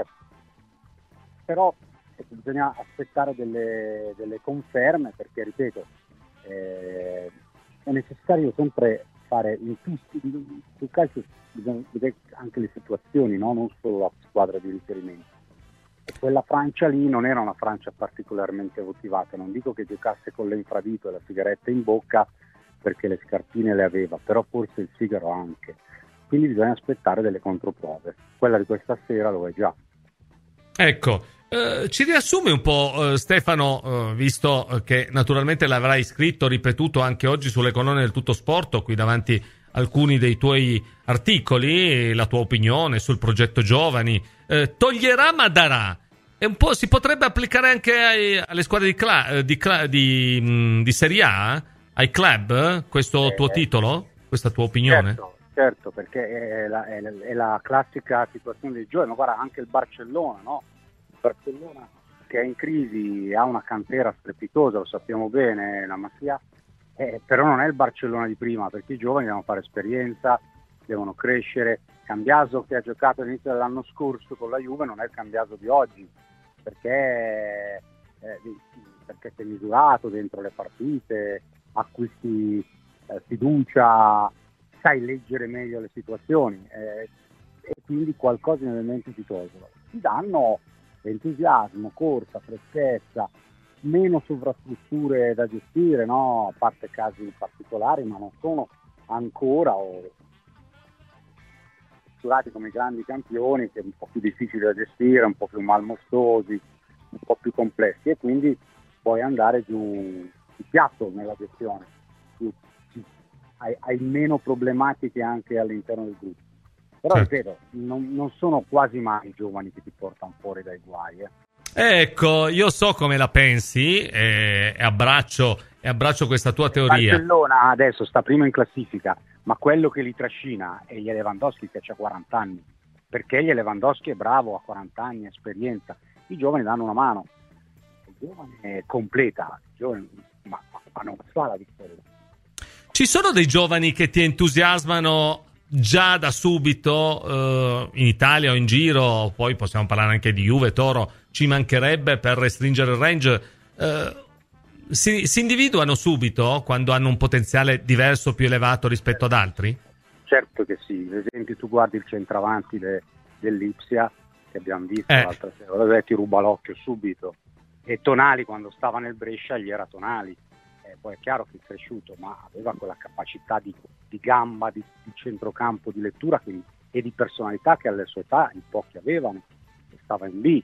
però ecco, bisogna aspettare delle, delle conferme, perché ripeto, eh, è necessario sempre fare in tutti, sul calcio bisogna vedere anche le situazioni, no? Non solo la squadra di riferimento. E quella Francia lì non era una Francia particolarmente motivata, non dico che giocasse con l'infradito e la sigaretta in bocca, perché le scarpine le aveva, però forse il sigaro anche. Quindi bisogna aspettare delle controprove. Quella di questa sera lo è già. Ecco, eh, ci riassumi un po', eh, Stefano, eh, visto che naturalmente l'avrai scritto, ripetuto anche oggi sulle colonne del Tutto Sport, ho qui davanti alcuni dei tuoi articoli, la tua opinione sul progetto giovani. Eh, toglierà ma darà. È un po', si potrebbe applicare anche ai, alle squadre di, cla- di, cla- di, mh, di Serie A, ai club, eh? Questo Eh, tuo titolo, questa tua opinione? Certo, certo, perché è la, è, la, è la classica situazione dei giovani. Guarda, anche il Barcellona, no? Il Barcellona che è in crisi, ha una cantera strepitosa, lo sappiamo bene, la Masia, eh, però non è il Barcellona di prima, perché i giovani devono fare esperienza, devono crescere. Cambiaso, che ha giocato all'inizio dell'anno scorso con la Juve, non è il Cambiaso di oggi, perché, eh, perché si è misurato dentro le partite, acquisti eh, fiducia, sai leggere meglio le situazioni eh, e quindi qualcosa inevitabilmente ti tolgono. Ti danno entusiasmo, corsa, freschezza, meno sovrastrutture da gestire, no? A parte casi particolari, ma non sono ancora o strutturati come i grandi campioni, che è un po' più difficili da gestire, un po' più malmostosi, un po' più complessi, e quindi puoi andare giù di piatto nella gestione, più, più, hai, hai meno problematiche anche all'interno del gruppo. Però certo. ripeto, non, non sono quasi mai i giovani che ti portano fuori dai guai. Eh. Ecco, io so come la pensi e, e, abbraccio, e abbraccio questa tua teoria. Barcellona adesso sta prima in classifica, ma quello che li trascina è gli Lewandowski, che ha quaranta anni, perché gli Lewandowski è bravo, ha quaranta anni, esperienza. I giovani danno una mano, il giovane è completa, il giovane, ma, ma non fa la differenza. Ci sono dei giovani che ti entusiasmano già da subito eh, in Italia o in giro? Poi possiamo parlare anche di Juve, Toro, ci mancherebbe, per restringere il range. Eh, si, si individuano subito quando hanno un potenziale diverso, più elevato rispetto ad altri? Certo che sì. Ad esempio, tu guardi il centravanti de, dell'Ipsia che abbiamo visto eh. l'altra sera, ti ruba l'occhio subito, e Tonali quando stava nel Brescia gli era Tonali. Poi è chiaro che è cresciuto, ma aveva quella capacità di, di gamba, di, di centrocampo, di lettura che, e di personalità che alle sue età in pochi avevano. Stava in B,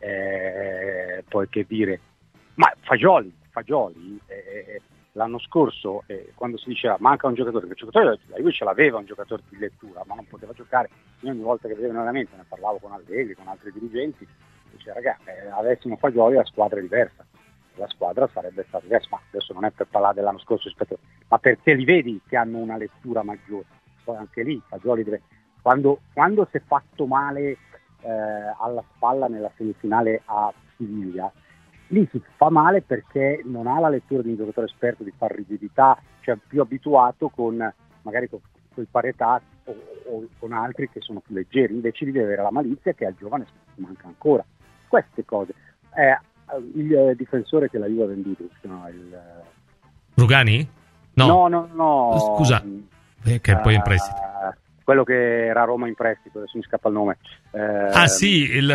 eh, poi che dire, ma Fagioli, Fagioli eh, l'anno scorso eh, quando si diceva manca un giocatore, il giocatore la Juve ce l'aveva un giocatore di lettura, ma non poteva giocare. Io ogni volta che vedevo in allenamento, ne parlavo con Allegri, con altri dirigenti, diceva ragazzi, eh, avessimo Fagioli la squadra è diversa. La squadra sarebbe stata diversa, ma adesso non è per parlare dell'anno scorso rispetto, ma perché li vedi che hanno una lettura maggiore. Poi anche lì Fagioli deve, quando, quando si è fatto male eh, alla spalla nella semifinale a Siviglia, lì si fa male perché non ha la lettura di un giocatore esperto, di far rigidità, cioè più abituato con magari con, con i Paretà o, o con altri che sono più leggeri, invece di avere la malizia che al giovane manca ancora. Queste cose. Eh, il difensore che la Juve ha venduto, no, il Rugani? No, no, no, no. Scusa, eh, che poi in prestito. Uh, quello che era a Roma in prestito, adesso mi scappa il nome. Uh, ah sì, il,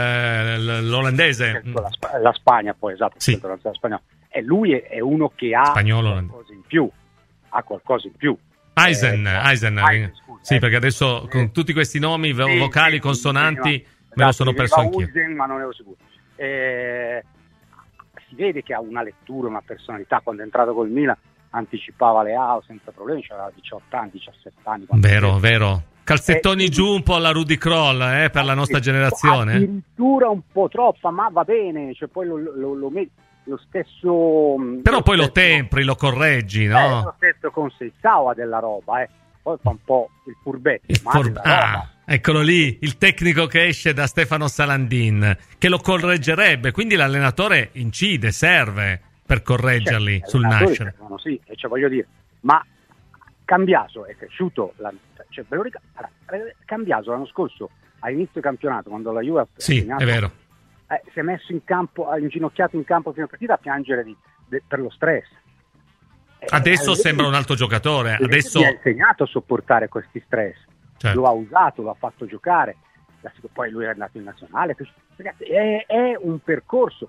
l'olandese. La, Sp- la Spagna poi, esatto. Sì. La Spagna. E lui è, è uno che ha Spagnolo, qualcosa in più, ha qualcosa in più. Eisen, eh, Eisen, Eisen scusa, sì, eh, perché adesso eh, con tutti questi nomi sì, vocali, sì, consonanti, sì, me lo esatto, sono perso anch'io. Usen, ma non ero sicuro. Eh, si vede che ha una lettura, una personalità. Quando è entrato col Milan anticipava le A O senza problemi, aveva diciotto anni, diciassette anni. Vero, vero. Calzettoni eh, giù un po' alla Rudy Kroll, eh, per la nostra generazione. Addirittura un po' troppa, ma va bene, cioè poi lo, lo, lo metti lo stesso. Però lo poi stesso, lo tempri, lo correggi, no? Eh, lo stesso con Seisawa della roba, eh. Poi fa un po' il furbetto, il ma fur... della ah, roba. Eccolo lì, il tecnico che esce da Stefano Salandin, che lo correggerebbe, quindi l'allenatore incide, serve per correggerli cioè, sul nascere. Servono, sì, cioè, voglio dire, ma Cambiaso è cresciuto, la, cioè, Cambiaso l'anno scorso a inizio campionato, quando la Juve ha sì, segnato, è vero. Eh, si è messo in campo, ha inginocchiato in campo fino a partita a piangere di, de, per lo stress. Adesso eh, sembra un altro giocatore. Adesso mi ha insegnato a sopportare questi stress. Certo. Lo ha usato, lo ha fatto giocare. Poi lui è andato in nazionale. Ragazzi, è, è un percorso.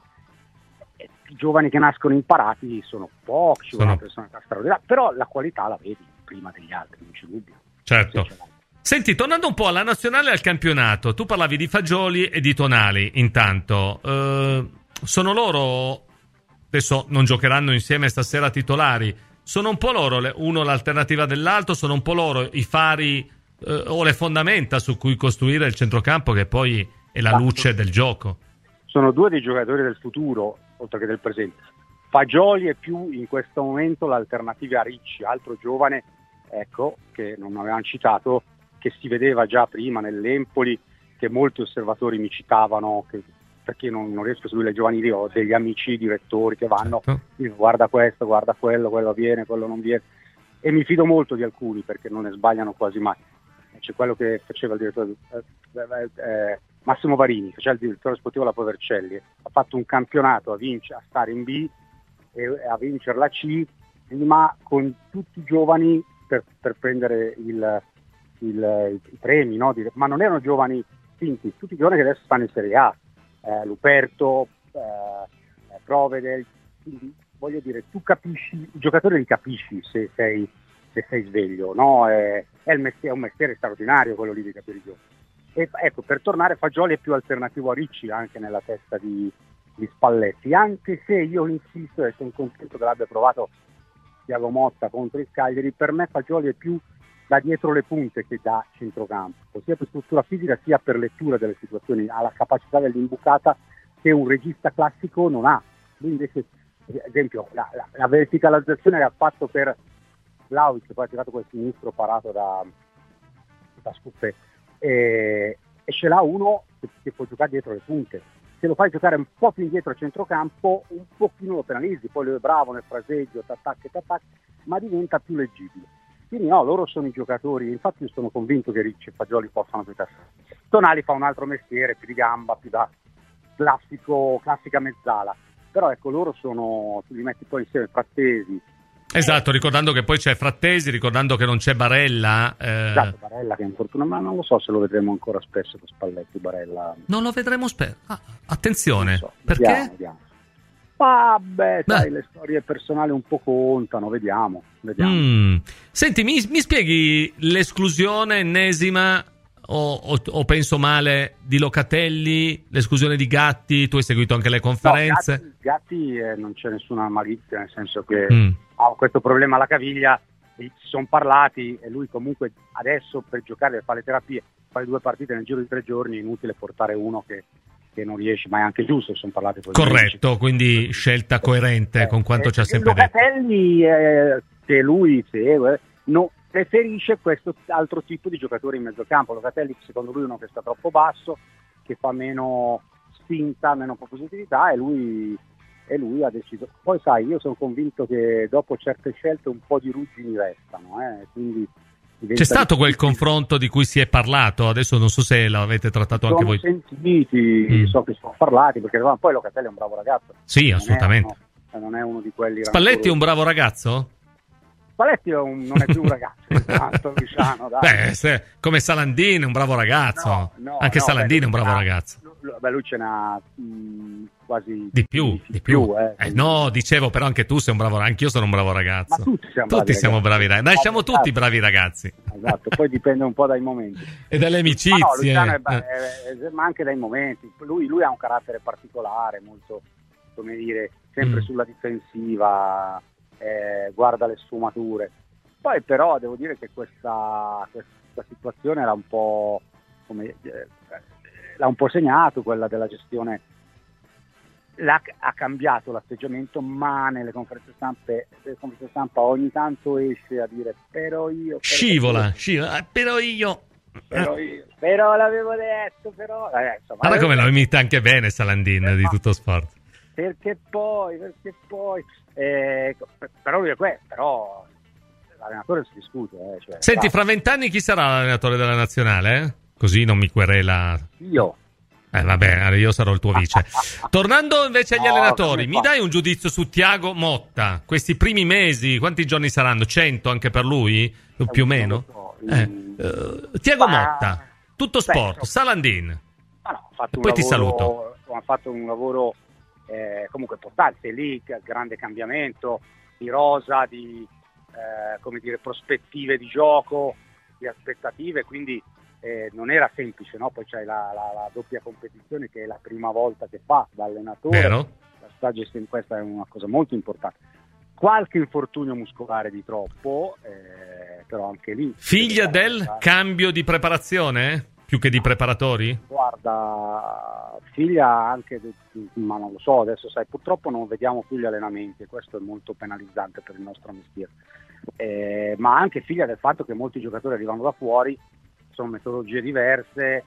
I giovani che nascono imparati sono pochi, sono una personalità straordinaria, però la qualità la vedi prima degli altri, non c'è dubbio. Certo. Senti, tornando un po' alla nazionale e al campionato, tu parlavi di Fagioli e di Tonali intanto. Eh, sono loro, adesso non giocheranno insieme stasera titolari, sono un po' loro, uno l'alternativa dell'altro, sono un po' loro i fari eh, o le fondamenta su cui costruire il centrocampo, che poi è la luce del gioco. Sono due dei giocatori del futuro, oltre che del presente. Fagioli è più in questo momento l'alternativa a Ricci, altro giovane, ecco, che non avevamo citato, che si vedeva già prima nell'Empoli, che molti osservatori mi citavano, che, perché non, non riesco a seguire le giovanili, ho degli amici direttori che vanno, certo. Guarda questo, guarda quello, quello viene, quello non viene, e mi fido molto di alcuni perché non ne sbagliano quasi mai. C'è quello che faceva il direttore eh, eh, Massimo Varini, faceva il direttore sportivo alla Povercelli, ha fatto un campionato a vincere, a stare in B e a vincere la C, ma con tutti i giovani per, per prendere il, il, i premi, no? Ma non erano giovani finti, tutti i giovani che adesso stanno in Serie A, eh, Luperto, eh, Provedel, quindi voglio dire, tu capisci, il giocatore li capisci se sei, se sei sveglio, no? È, è, il mestiere, è un mestiere straordinario quello lì di capire i giochi. E ecco, per tornare, Fagioli è più alternativo a Ricci anche nella testa di, di Spalletti, anche se io insisto e sono contento che l'abbia provato Thiago Motta contro il Cagliari. Per me Fagioli è più da dietro le punte che da centrocampo, sia per struttura fisica sia per lettura delle situazioni, ha la capacità dell'imbucata che un regista classico non ha. Lui invece, ad esempio, la, la, la verticalizzazione che ha fatto per Vlahovic, poi ha tirato quel sinistro parato da, da Scuffè, e, e ce l'ha uno che, che può giocare dietro le punte. Se lo fai giocare un po' più indietro a centrocampo, un pochino lo penalizzi, poi lui è bravo nel fraseggio, t'attacca e t'attacca, ma diventa più leggibile. Quindi no, loro sono i giocatori, infatti io sono convinto che Ricci e Fagioli possano giocare. Tonali fa un altro mestiere, più di gamba, più da classico, classica mezzala, però ecco, loro sono, tu li metti poi insieme, Frattesi. Esatto, ricordando che poi c'è Frattesi, ricordando che non c'è Barella. Eh... Esatto, Barella che è infortunato, ma non lo so se lo vedremo ancora spesso con Spalletti, Barella. Non lo vedremo spesso. Ah, attenzione, so, perché? Vediamo, vediamo. Vabbè, sai, le storie personali un po' contano, vediamo. vediamo. Mm. Senti, mi, mi spieghi l'esclusione ennesima, o, o, o penso male, di Locatelli, l'esclusione di Gatti, tu hai seguito anche le conferenze? No, Gatti, Gatti eh, non c'è nessuna malizia, nel senso che mm. ha questo problema alla caviglia, si sono parlati e lui comunque adesso per giocare deve fare le terapie, fare due partite nel giro di tre giorni, è inutile portare uno che che non riesce, ma è anche giusto, sono parlati con corretto, medici. Quindi scelta coerente eh, con quanto eh, ci ha sempre detto. Locatelli, eh, che lui segue, no, preferisce questo altro tipo di giocatore in mezzocampo. Locatelli secondo lui è uno che sta troppo basso, che fa meno spinta, meno propositività, e lui, e lui ha deciso. Poi sai, io sono convinto che dopo certe scelte un po' di ruggini restano, eh, quindi c'è stato quel confronto di cui si è parlato, adesso non so se l'avete trattato anche voi. Sono sentiti, mm. so che sono parlati, perché poi Locatelli è un bravo ragazzo. Sì, non assolutamente. È uno, non è uno di quelli. Spalletti è un bravo ragazzo? Spalletti è un, non è più un ragazzo, è tanto Luciano, dai. Beh, se, come Salandin è un bravo ragazzo. No, no, anche no, Salandin beh, è un bravo ragazzo. Beh, lui ce n'ha mh, quasi di più, di, di più. più eh, eh, no, dicevo, però anche tu sei un bravo ragazzo, anch'io sono un bravo ragazzo. Ma tutti siamo tutti bravi siamo ragazzi. bravi ragazzi. Nasciamo no, tutti bravi ragazzi. Esatto, poi dipende un po' dai momenti. E dalle amicizie. Ma, no, è, è, è, ma anche dai momenti. Lui, lui ha un carattere particolare, molto, come dire, sempre mm. sulla difensiva, eh, guarda le sfumature. Poi però devo dire che questa, questa situazione era un po', come, eh, l'ha un po' segnato, quella della gestione. L'ha, ha cambiato l'atteggiamento, ma nelle conferenze stampe, nelle conferenze stampa ogni tanto esce a dire però io... Scivola, io, scivola, però io... Però io, però l'avevo detto, però... Eh, insomma, guarda come lo imita anche bene Salandin eh, di Tutto Sport. Perché poi, perché poi... Eh, però lui è questo, però... L'allenatore si discute. Eh, cioè, senti, fra vent'anni chi sarà l'allenatore della nazionale? Eh? Così non mi querela. Io. Eh vabbè, io sarò il tuo vice. Tornando invece agli no, allenatori, mi dai un giudizio su Thiago Motta? Questi primi mesi, quanti giorni saranno? cento anche per lui? O più o meno? So. Eh, uh, Thiago Ma... Motta, Tutto Sport, Beh, Salandin. Ma no, ha fatto e poi un ti lavoro, saluto. Ha fatto un lavoro eh, comunque importante lì, grande cambiamento di rosa, di... Eh, come dire, prospettive di gioco, di aspettative, quindi eh, non era semplice, no? Poi c'è la, la, la doppia competizione che è la prima volta che fa da allenatore. Vero? La stage in questa è una cosa molto importante. Qualche infortunio muscolare di troppo, eh, però anche lì. Figlia del fare... cambio di preparazione? Più che di preparatori? Guarda, figlia anche, ma non lo so, adesso sai, purtroppo non vediamo più gli allenamenti e questo è molto penalizzante per il nostro mestiere, eh, ma anche figlia del fatto che molti giocatori arrivano da fuori, sono metodologie diverse,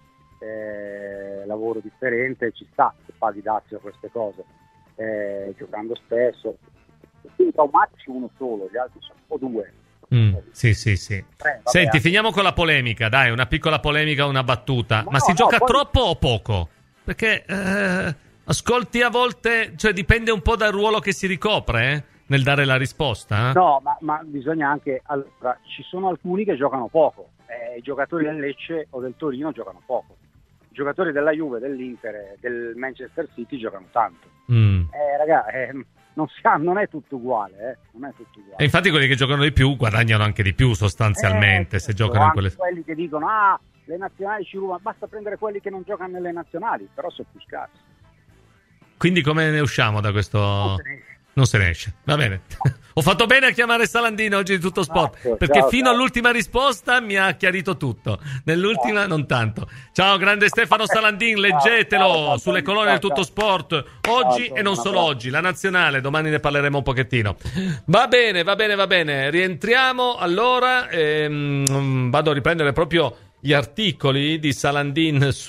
eh, lavoro differente, ci sta che paghi dazi a queste cose, eh, giocando spesso, quindi traumatici uno solo, gli altri sono o due. Mm, sì, sì, sì. Tre, Senti, vabbè. finiamo con la polemica, dai, una piccola polemica, una battuta. Ma, Ma si no, gioca poi... troppo o poco? Perché eh, ascolti a volte, cioè dipende un po' dal ruolo che si ricopre, eh? nel dare la risposta? Eh? No, ma, ma bisogna anche... Allora, ci sono alcuni che giocano poco. Eh, I giocatori del Lecce o del Torino giocano poco. I giocatori della Juve, dell'Inter, del Manchester City giocano tanto. Mm. Eh, raga, eh, non, si ha, non è tutto uguale, eh. non è tutto uguale. E infatti quelli che giocano di più guadagnano anche di più sostanzialmente, eh, se certo, giocano in quelle... quelli che dicono, ah, le nazionali ci rubano, basta prendere quelli che non giocano nelle nazionali, però sono più scarsi. Quindi come ne usciamo da questo... Non se ne esce. Non se ne esce, va bene. Ho fatto bene a chiamare Salandino oggi di Tutto Sport, Ciao, perché ciao, fino ciao. all'ultima risposta mi ha chiarito tutto, nell'ultima ciao. Non tanto. Ciao grande Stefano Salandin, leggetelo ciao, ciao, sulle colonne ciao, del Tutto ciao. Sport oggi Ciao, e non ciao, solo ciao. oggi, la nazionale, domani ne parleremo un pochettino. Va bene, va bene, va bene, rientriamo allora, ehm, vado a riprendere proprio gli articoli di Salandin su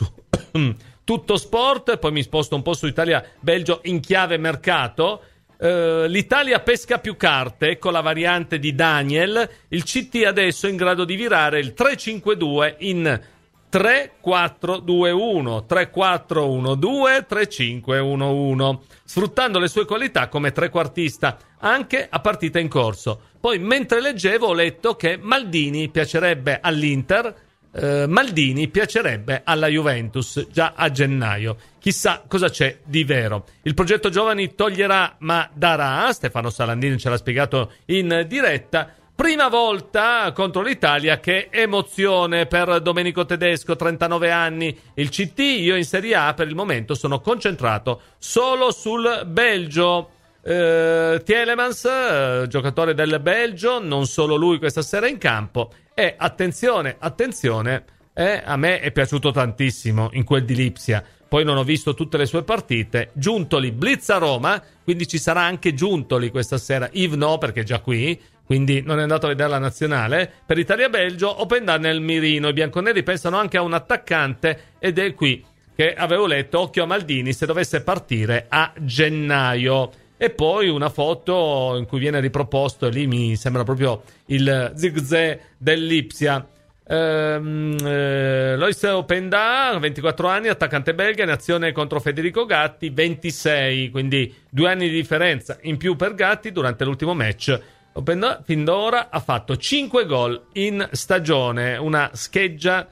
Tutto Sport, poi mi sposto un po' su Italia-Belgio in chiave mercato. Uh, L'Italia pesca più carte con la variante di Daniel. Il C T adesso è in grado di virare il tre cinque due in tre quattro due uno, tre quattro uno due, tre cinque uno uno, sfruttando le sue qualità come trequartista anche a partita in corso. Poi mentre leggevo ho letto che Maldini piacerebbe all'Inter, Uh, Maldini piacerebbe alla Juventus già a gennaio. Chissà cosa c'è di vero. Il progetto giovani toglierà ma darà. Stefano Salandini ce l'ha spiegato in diretta. Prima volta contro l'Italia, che emozione per Domenico Tedesco, trentanove anni, il C T. Io in Serie A per il momento sono concentrato solo sul Belgio. Uh, Tielemans, uh, giocatore del Belgio, non solo lui questa sera in campo. E attenzione, attenzione, eh, a me è piaciuto tantissimo in quel di Lipsia. Poi non ho visto tutte le sue partite. Giuntoli, Blitz a Roma, quindi ci sarà anche Giuntoli questa sera. Yves no, perché è già qui, quindi non è andato a vedere la nazionale. Per Italia-Belgio, Open Dan nel mirino. I bianconeri pensano anche a un attaccante ed è qui che avevo letto, occhio a Maldini se dovesse partire a gennaio. E poi una foto in cui viene riproposto, e lì mi sembra proprio il zigzag dell'Ipsia. Ehm, eh, Lois Openda, ventiquattro anni, attaccante belga, in azione contro Federico Gatti, ventisei, quindi due anni di differenza in più per Gatti durante l'ultimo match. Openda fin d'ora ha fatto cinque gol in stagione, una scheggia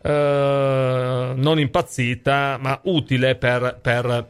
eh, non impazzita ma utile per... per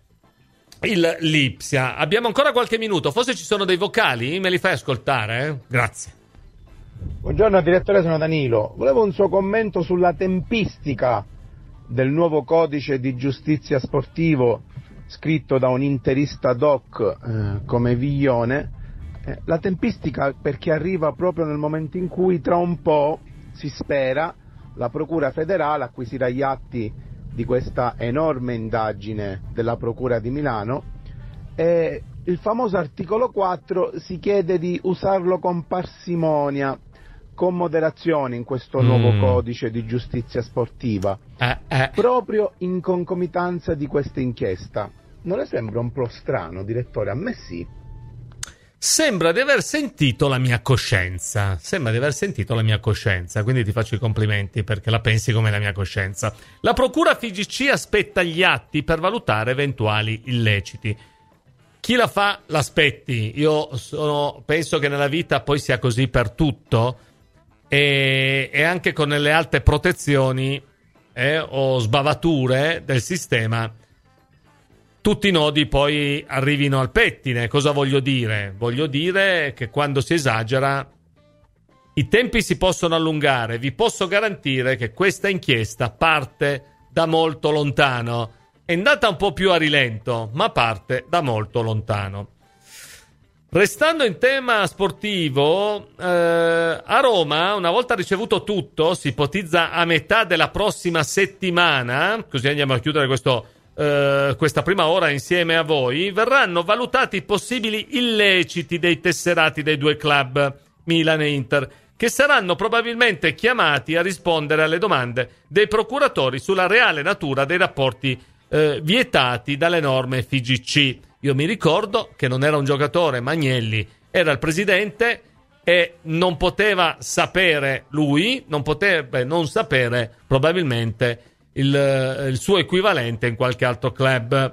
il Lipsia. Abbiamo ancora qualche minuto, forse ci sono dei vocali, me li fai ascoltare? Grazie. Buongiorno direttore, sono Danilo. Volevo un suo commento sulla tempistica del nuovo codice di giustizia sportivo scritto da un interista doc eh, come Viglione. Eh, la tempistica perché arriva proprio nel momento in cui tra un po', si spera, la Procura federale acquisirà gli atti di questa enorme indagine della Procura di Milano e il famoso articolo quattro si chiede di usarlo con parsimonia, con moderazione in questo mm. nuovo codice di giustizia sportiva, eh, eh. proprio in concomitanza di questa inchiesta. Non le sembra un po' strano, direttore? A me sì. Sembra di aver sentito la mia coscienza. Sembra di aver sentito la mia coscienza. Quindi ti faccio i complimenti perché la pensi come la mia coscienza. La procura F I G C aspetta gli atti per valutare eventuali illeciti. Chi la fa l'aspetti. Io sono, penso che nella vita poi sia così per tutto. E, e anche con le alte protezioni eh, o sbavature del sistema, tutti i nodi poi arrivino al pettine. Cosa voglio dire? Voglio dire che quando si esagera i tempi si possono allungare. Vi posso garantire che questa inchiesta parte da molto lontano. È andata un po' più a rilento, ma parte da molto lontano. Restando in tema sportivo, eh, a Roma, una volta ricevuto tutto, si ipotizza a metà della prossima settimana, così andiamo a chiudere questo Uh, questa prima ora insieme a voi, verranno valutati i possibili illeciti dei tesserati dei due club, Milan e Inter, che saranno probabilmente chiamati a rispondere alle domande dei procuratori sulla reale natura dei rapporti uh, vietati dalle norme F I G C. Io mi ricordo che non era un giocatore, Magnelli era il presidente e non poteva sapere lui, non poteva non sapere probabilmente Il, il suo equivalente in qualche altro club.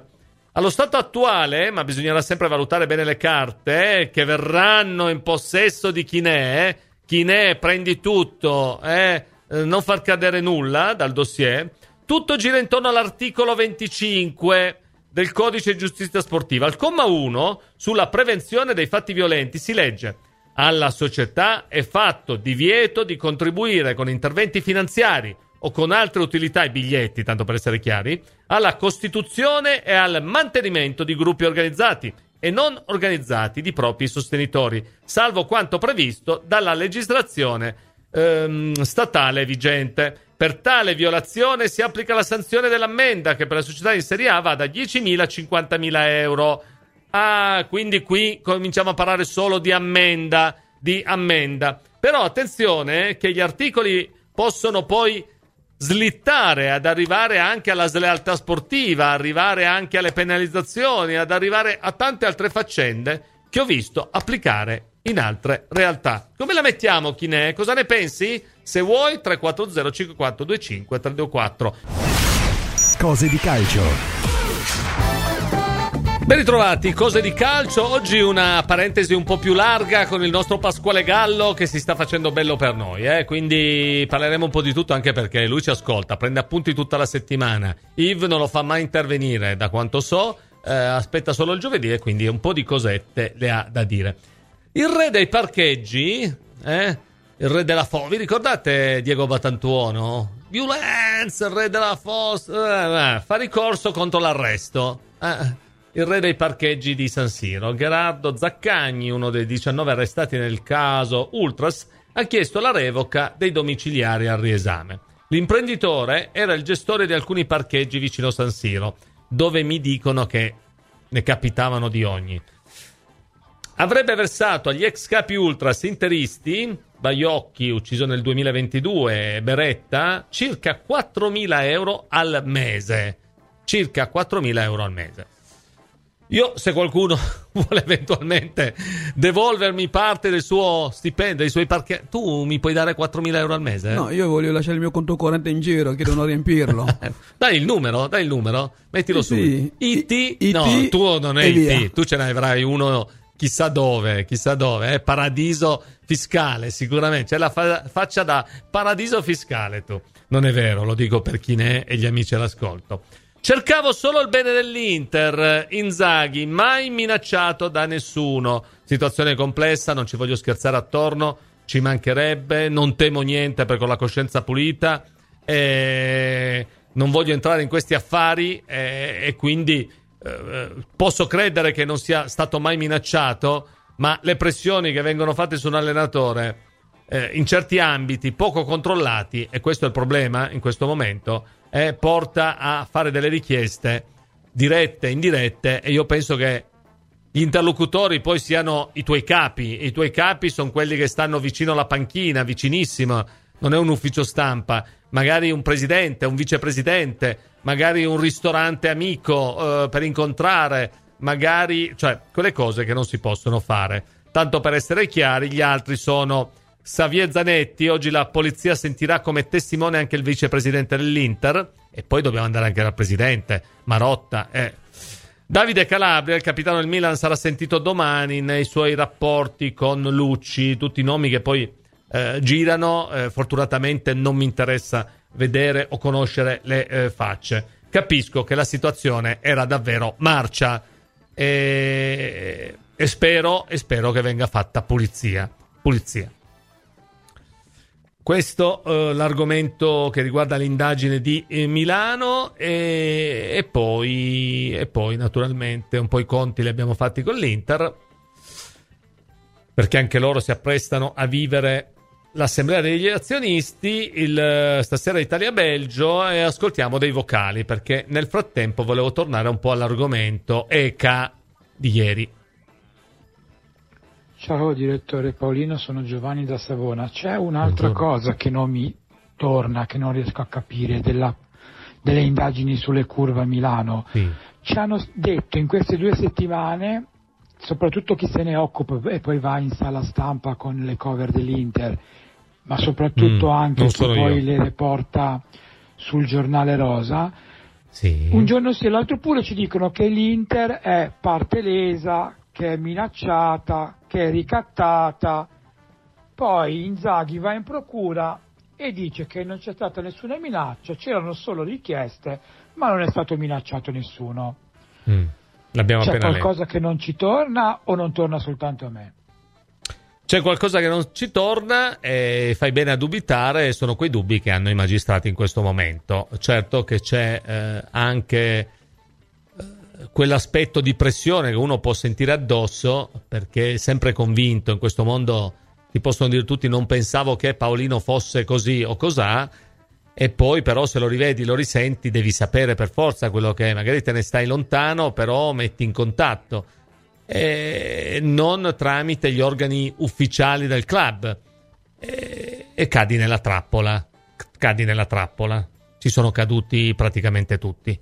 Allo stato attuale, ma bisognerà sempre valutare bene le carte, eh, che verranno in possesso di chi ne è, chi ne è prendi tutto, eh, eh, non far cadere nulla dal dossier. Tutto gira intorno all'articolo venticinque del Codice di Giustizia Sportiva. Al comma uno, sulla prevenzione dei fatti violenti, si legge: alla società è fatto divieto di contribuire con interventi finanziari o con altre utilità, i biglietti, tanto per essere chiari, alla costituzione e al mantenimento di gruppi organizzati e non organizzati di propri sostenitori, salvo quanto previsto dalla legislazione ehm, statale vigente. Per tale violazione si applica la sanzione dell'ammenda, che per la società in Serie A va da diecimila a cinquantamila euro. Ah, quindi qui cominciamo a parlare solo di ammenda, di ammenda. Però attenzione che gli articoli possono poi slittare ad arrivare anche alla slealtà sportiva, arrivare anche alle penalizzazioni, ad arrivare a tante altre faccende che ho visto applicare in altre realtà. Come la mettiamo, chi ne è? Cosa ne pensi? Se vuoi, tre quattro zero cinque quattro due cinque tre due quattro. Cose di calcio. Ben ritrovati, cose di calcio. Oggi una parentesi un po' più larga con il nostro Pasquale Gallo, che si sta facendo bello per noi, eh? Quindi parleremo un po' di tutto, anche perché lui ci ascolta, prende appunti tutta la settimana. Yves non lo fa mai intervenire, da quanto so, eh, aspetta solo il giovedì, e quindi un po' di cosette le ha da dire. Il re dei parcheggi, eh? Il re della fossa, vi ricordate Diego Batantuono? Violenza, il re della fossa, eh, fa ricorso contro l'arresto, eh? Il re dei parcheggi di San Siro, Gerardo Zaccagni, uno dei diciannove arrestati nel caso Ultras, ha chiesto la revoca dei domiciliari al riesame. L'imprenditore era il gestore di alcuni parcheggi vicino San Siro, dove mi dicono che ne capitavano di ogni. Avrebbe versato agli ex capi Ultras interisti, Baiocchi, ucciso nel duemilaventidue, e Beretta, circa quattromila euro al mese. Circa quattromila euro al mese. Io, se qualcuno vuole eventualmente devolvermi parte del suo stipendio, dei suoi parcheggi, tu mi puoi dare quattromila euro al mese? No, io voglio lasciare il mio conto corrente in giro, chiedo non riempirlo. Dai il numero, dai il numero, mettilo su. Sì. I T, I- no, I T tu non è e I T, via. tu ce ne avrai uno chissà dove, chissà dove, eh? Paradiso fiscale, sicuramente, c'è la fa- faccia da paradiso fiscale tu. Non è vero, lo dico per chi ne è e gli amici all'ascolto. Cercavo solo il bene dell'Inter, Inzaghi, mai minacciato da nessuno. Situazione complessa, non ci voglio scherzare attorno, ci mancherebbe, non temo niente perché ho la coscienza pulita, e non voglio entrare in questi affari, e, e quindi eh, posso credere che non sia stato mai minacciato, ma le pressioni che vengono fatte su un allenatore eh, in certi ambiti poco controllati, e questo è il problema in questo momento, Eh, porta a fare delle richieste dirette e indirette, e io penso che gli interlocutori poi siano i tuoi capi. I tuoi capi sono quelli che stanno vicino alla panchina, vicinissimo, non è un ufficio stampa, magari un presidente, un vicepresidente, magari un ristorante amico eh, per incontrare, magari, cioè quelle cose che non si possono fare. Tanto per essere chiari, gli altri sono Xavier Zanetti. Oggi la polizia sentirà come testimone anche il vicepresidente dell'Inter, e poi dobbiamo andare anche dal presidente Marotta. Eh. Davide Calabria, il capitano del Milan, sarà sentito domani nei suoi rapporti con Lucci, tutti i nomi che poi eh, girano. Eh, fortunatamente non mi interessa vedere o conoscere le eh, facce. Capisco che la situazione era davvero marcia, e, e spero e spero che venga fatta pulizia. Pulizia. Questo eh, l'argomento che riguarda l'indagine di eh, Milano, e, e poi e poi naturalmente un po' i conti li abbiamo fatti con l'Inter, perché anche loro si apprestano a vivere l'assemblea degli azionisti il, stasera Italia-Belgio, e ascoltiamo dei vocali, perché nel frattempo volevo tornare un po' all'argomento E C A di ieri. Ciao direttore Paolino, sono Giovanni da Savona. C'è un'altra Buongiorno. cosa che non mi torna, che non riesco a capire della, delle indagini sulle curve a Milano. Sì. Ci hanno detto in queste due settimane, soprattutto chi se ne occupa e poi va in sala stampa con le cover dell'Inter, ma soprattutto mm, anche chi poi io. le reporta sul giornale Rosa, Sì. Un giorno sì e l'altro pure ci dicono che l'Inter è parte lesa, che è minacciata, che è ricattata. Poi Inzaghi va in procura e dice che non c'è stata nessuna minaccia, c'erano solo richieste, ma non è stato minacciato nessuno. Mm. L'abbiamo C'è appena qualcosa letto. che non ci torna o non torna soltanto a me? C'è qualcosa che non ci torna e fai bene a dubitare, sono quei dubbi che hanno i magistrati in questo momento. Certo che c'è eh, anche eh, quell'aspetto di pressione che uno può sentire addosso, perché è sempre convinto in questo mondo, ti possono dire tutti non pensavo che Paolino fosse così o cos'ha, e poi però se lo rivedi, lo risenti, devi sapere per forza quello che è, magari te ne stai lontano, però metti in contatto. E non tramite gli organi ufficiali del club e, e cadi nella trappola cadi nella trappola ci sono caduti praticamente tutti.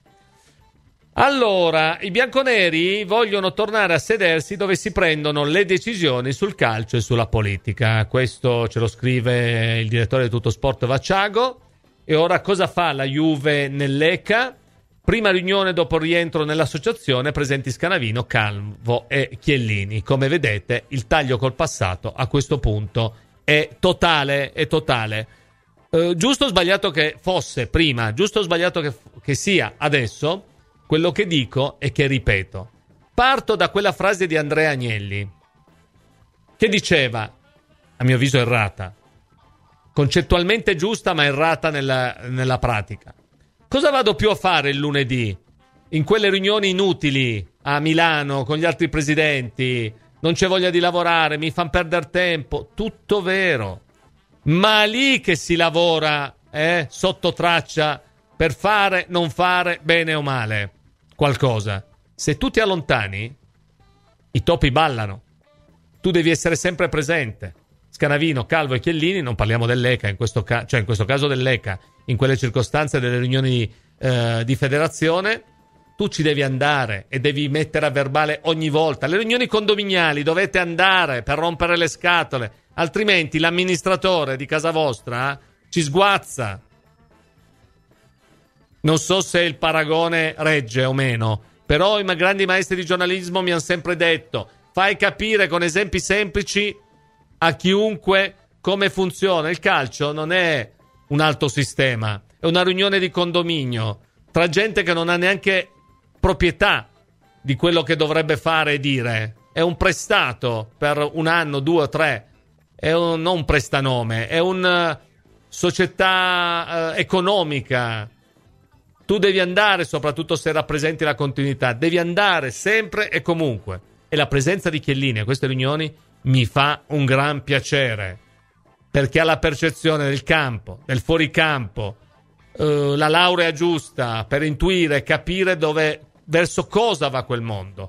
Allora, i bianconeri vogliono tornare a sedersi dove si prendono le decisioni sul calcio e sulla politica. Questo ce lo scrive il direttore di Tuttosport Vacciago. E ora cosa fa la Juve nell'E C A? Prima riunione dopo il rientro nell'associazione, presenti Scanavino, Calvo e Chiellini. Come vedete, il taglio col passato a questo punto è totale, è totale. Eh, giusto o sbagliato che fosse prima, giusto o sbagliato che, che sia adesso, quello che dico è che ripeto. Parto da quella frase di Andrea Agnelli, che diceva, a mio avviso errata, concettualmente giusta ma errata nella, nella pratica. Cosa vado più a fare il lunedì? In quelle riunioni inutili a Milano con gli altri presidenti, non c'è voglia di lavorare, mi fanno perdere tempo. Tutto vero. Ma lì che si lavora, eh, sotto traccia, per fare, non fare, bene o male, qualcosa. Se tu ti allontani, i topi ballano. Tu devi essere sempre presente. Scanavino, Calvo e Chiellini, non parliamo dell'E C A, in questo ca- cioè in questo caso dell'E C A, in quelle circostanze delle riunioni eh, di federazione, tu ci devi andare e devi mettere a verbale ogni volta. Le riunioni condominiali dovete andare per rompere le scatole, altrimenti l'amministratore di casa vostra eh, ci sguazza. Non so se il paragone regge o meno, però i grandi maestri di giornalismo mi hanno sempre detto: fai capire con esempi semplici a chiunque come funziona. Il calcio non è un alto sistema, è una riunione di condominio tra gente che non ha neanche proprietà di quello che dovrebbe fare e dire. È un prestato per un anno, due o tre, è un, non un prestanome, è una società eh, economica. Tu devi andare, soprattutto se rappresenti la continuità, devi andare sempre e comunque. E la presenza di Chiellini a queste riunioni mi fa un gran piacere, perché ha la percezione del campo, del fuoricampo, eh, la laurea giusta per intuire, capire dove, verso cosa va quel mondo.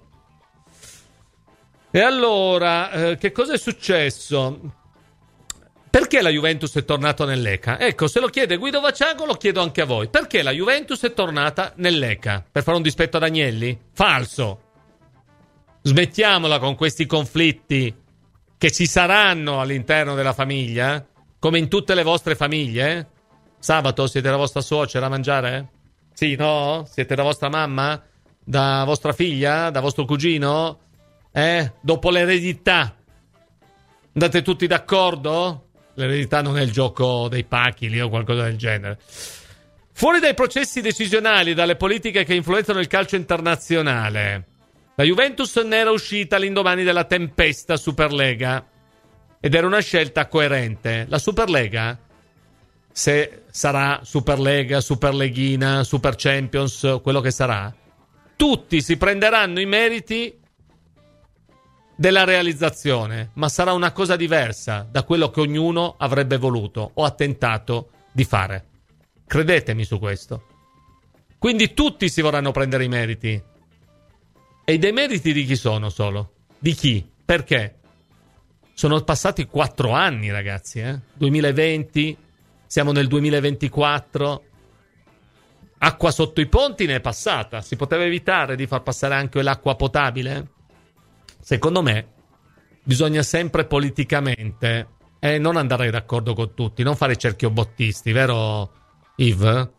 E allora, eh, che cosa è successo? Perché la Juventus è tornata nell'E C A? Ecco, se lo chiede Guido Vacciago, lo chiedo anche a voi. Perché la Juventus è tornata nell'E C A? Per fare un dispetto ad Agnelli? Falso. Smettiamola con questi conflitti che ci saranno all'interno della famiglia, come in tutte le vostre famiglie. Sabato siete la vostra suocera a mangiare? Sì, no? Siete da vostra mamma? Da vostra figlia? Da vostro cugino? Eh? Dopo l'eredità andate tutti d'accordo? L'eredità non è il gioco dei pacchi lì o qualcosa del genere. Fuori dai processi decisionali e dalle politiche che influenzano il calcio internazionale, la Juventus ne era uscita all'indomani della tempesta Superlega ed era una scelta coerente. La Superlega, se sarà Superlega, Superleghina, Super Champions, quello che sarà, tutti si prenderanno i meriti della realizzazione, ma sarà una cosa diversa da quello che ognuno avrebbe voluto o ha tentato di fare. Credetemi su questo. Quindi tutti si vorranno prendere i meriti. E i demeriti di chi sono solo? Di chi? Perché? Sono passati quattro anni, ragazzi, eh? duemilaventi, siamo nel duemilaventiquattro. Acqua sotto i ponti ne è passata. Si poteva evitare di far passare anche l'acqua potabile? Secondo me bisogna sempre politicamente eh, non andare d'accordo con tutti, non fare cerchiobottisti, vero Yves?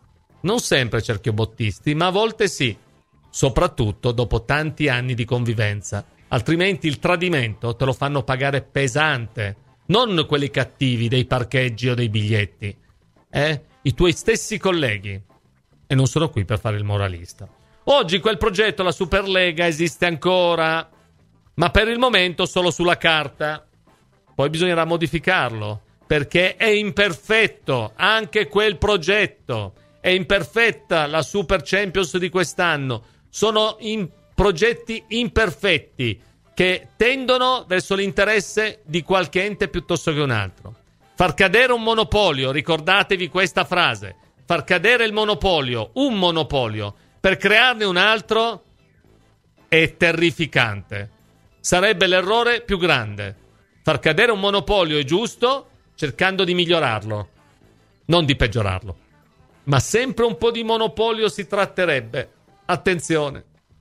non sempre cerchiobottisti, ma a volte sì, soprattutto dopo tanti anni di convivenza. Altrimenti il tradimento te lo fanno pagare pesante, non quelli cattivi dei parcheggi o dei biglietti, eh? I tuoi stessi colleghi. E non sono qui per fare il moralista. Oggi quel progetto, la Superlega, esiste ancora, ma per il momento solo sulla carta. Poi bisognerà modificarlo, perché è imperfetto anche quel progetto. È imperfetta la Super Champions di quest'anno. Sono in progetti imperfetti che tendono verso l'interesse di qualche ente piuttosto che un altro. Far cadere un monopolio, ricordatevi questa frase, far cadere il monopolio, un monopolio, per crearne un altro è terrificante. Sarebbe l'errore più grande. Far cadere un monopolio è giusto, cercando di migliorarlo, non di peggiorarlo. Ma sempre un po' di monopolio si tratterebbe. Attenzione.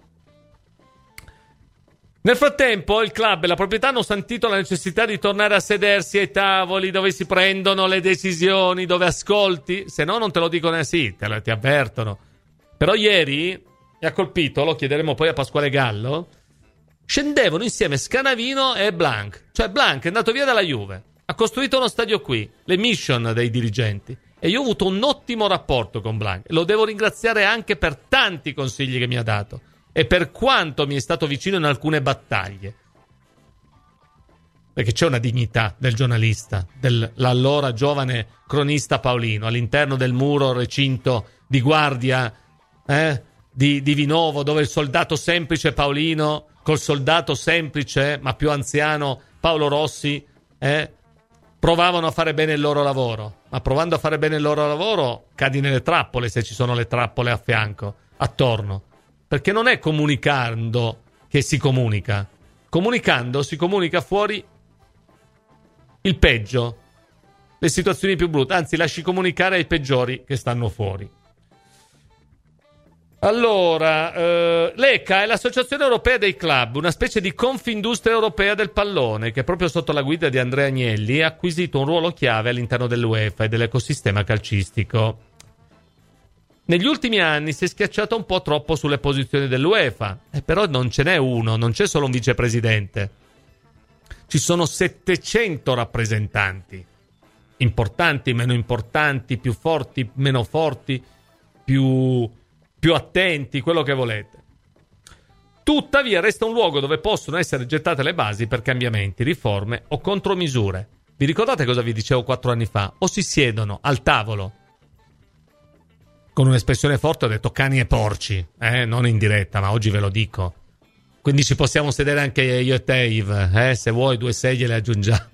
Nel frattempo il club e la proprietà hanno sentito la necessità di tornare a sedersi ai tavoli dove si prendono le decisioni, dove ascolti, se no non te lo dicono sì, te lo, ti avvertono. Però ieri mi ha colpito, lo chiederemo poi a Pasquale Gallo, scendevano insieme Scanavino e Blanc. Cioè Blanc è andato via dalla Juve, ha costruito uno stadio qui, le mission dei dirigenti, e io ho avuto un ottimo rapporto con Blanc. Lo devo ringraziare anche per tanti consigli che mi ha dato e per quanto mi è stato vicino in alcune battaglie. Perché c'è una dignità del giornalista, dell'allora giovane cronista Paolino, all'interno del muro recinto di guardia eh, di, di Vinovo, dove il soldato semplice Paolino col soldato semplice ma più anziano Paolo Rossi eh, provavano a fare bene il loro lavoro. Ma provando a fare bene il loro lavoro cadi nelle trappole, se ci sono le trappole a fianco, attorno. Perché non è comunicando che si comunica. Comunicando si comunica fuori il peggio, le situazioni più brutte. Anzi, lasci comunicare ai peggiori che stanno fuori. Allora, eh, l'E C A è l'Associazione Europea dei Club, una specie di Confindustria Europea del pallone, che proprio sotto la guida di Andrea Agnelli ha acquisito un ruolo chiave all'interno dell'UEFA e dell'ecosistema calcistico. Negli ultimi anni si è schiacciato un po' troppo sulle posizioni dell'UEFA, e però non ce n'è uno, non c'è solo un vicepresidente. Ci sono settecento rappresentanti, importanti, meno importanti, più forti, meno forti, più, più attenti, quello che volete. Tuttavia resta un luogo dove possono essere gettate le basi per cambiamenti, riforme o contromisure. Vi ricordate cosa vi dicevo quattro anni fa? O si siedono al tavolo, con un'espressione forte ho detto cani e porci, eh? Non in diretta, ma oggi ve lo dico. Quindi ci possiamo sedere anche io e te, Yves, eh? Se vuoi due sedie le aggiungiamo.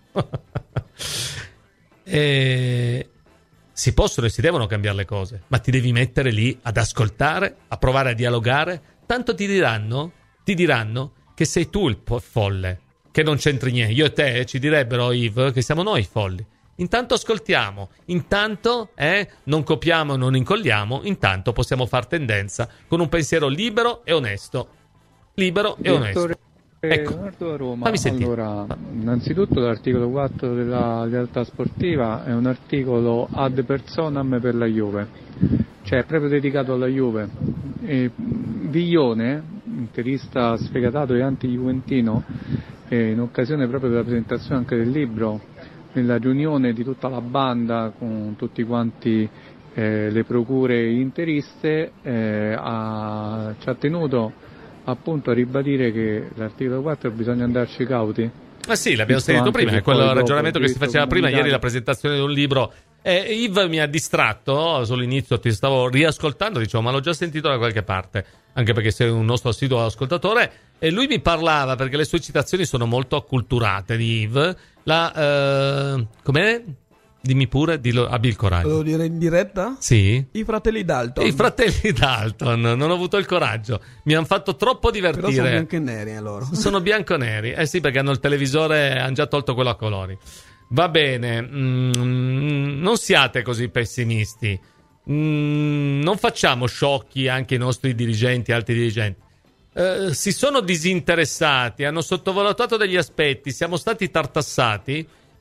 E... si possono e si devono cambiare le cose, ma ti devi mettere lì ad ascoltare, a provare a dialogare. Tanto ti diranno, ti diranno che sei tu il po- folle, che non c'entri niente. Io e te ci direbbero, Yves, che siamo noi i folli. Intanto ascoltiamo, intanto eh, non copiamo e non incolliamo, intanto possiamo far tendenza con un pensiero libero e onesto. Libero e onesto. Ecco, Leonardo da Roma. fammi sentire. Allora, innanzitutto l'articolo quattro della realtà sportiva è un articolo ad personam per la Juve, cioè è proprio dedicato alla Juve. E Viglione, interista sfegatato e anti-juventino, eh, in occasione proprio della presentazione anche del libro, nella riunione di tutta la banda con tutti quanti eh, le procure interiste, eh, ha, ci ha tenuto appunto a ribadire che l'articolo quattro bisogna andarci cauti. Ma sì, l'abbiamo sentito prima, è quello ragionamento che si faceva prima ieri, la presentazione di un libro. Eh, Yves mi ha distratto, sull'inizio ti stavo riascoltando, dicevo ma l'ho già sentito da qualche parte, anche perché sei un nostro assiduo ascoltatore, e lui mi parlava, perché le sue citazioni sono molto acculturate di Yves, la, eh, com'è? Dimmi pure, dillo, abbi il coraggio. Devo dire in diretta? Sì. I fratelli Dalton. I fratelli Dalton, non ho avuto il coraggio, mi hanno fatto troppo divertire. Però sono bianco e neri loro. Sono bianco e neri, eh sì, perché hanno il televisore, hanno già tolto quello a colori. Va bene, mm, non siate così pessimisti, mm, non facciamo sciocchi anche i nostri dirigenti, alti dirigenti. Eh, si sono disinteressati, hanno sottovalutato degli aspetti, siamo stati tartassati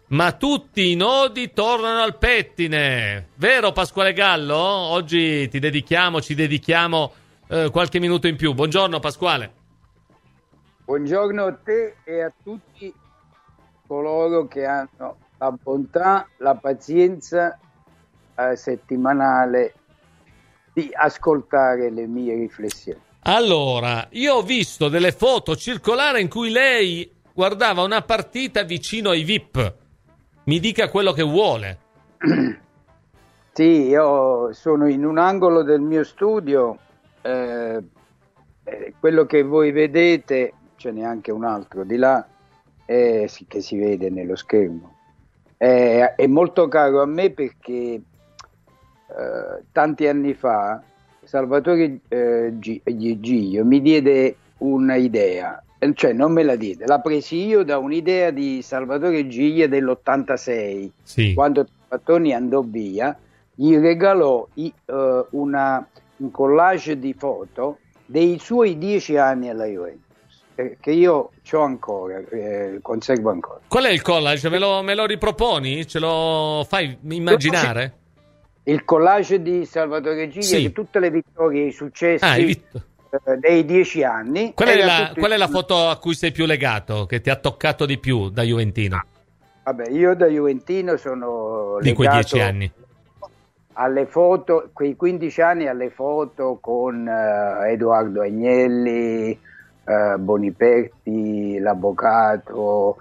ma tutti i nodi tornano al pettine. Vero Pasquale Gallo? Oggi ti dedichiamo, ci dedichiamo eh, qualche minuto in più. Buongiorno Pasquale. Buongiorno a te e a tutti coloro che hanno la bontà, la pazienza eh, settimanale di ascoltare le mie riflessioni. Allora, io ho visto delle foto circolare in cui lei guardava una partita vicino ai V I P. Mi dica quello che vuole. Sì, io sono in un angolo del mio studio, eh, eh, quello che voi vedete, ce n'è anche un altro di là, eh, sì, che si vede nello schermo. Eh, è molto caro a me perché eh, tanti anni fa Salvatore eh, Giglio mi diede un'idea. Cioè non me la diede, la presi io da un'idea di Salvatore Giglia dell'ottantasei, sì. Quando Trapattoni andò via, gli regalò i, uh, una, un collage di foto dei suoi dieci anni alla Juventus, eh, che io c'ho ancora, eh, conservo ancora. Qual è il collage? Me lo, me lo riproponi? Ce lo fai immaginare? Il collage di Salvatore Giglia, sì. Di tutte le vittorie e i successi... Ah, vit- dei dieci anni. Qual è, la, qual è la foto a cui sei più legato, che ti ha toccato di più da juventino? Vabbè, io da juventino sono di legato quei dieci anni alle foto, quei quindici anni alle foto con uh, Edoardo Agnelli, uh, Boniperti, l'Avvocato,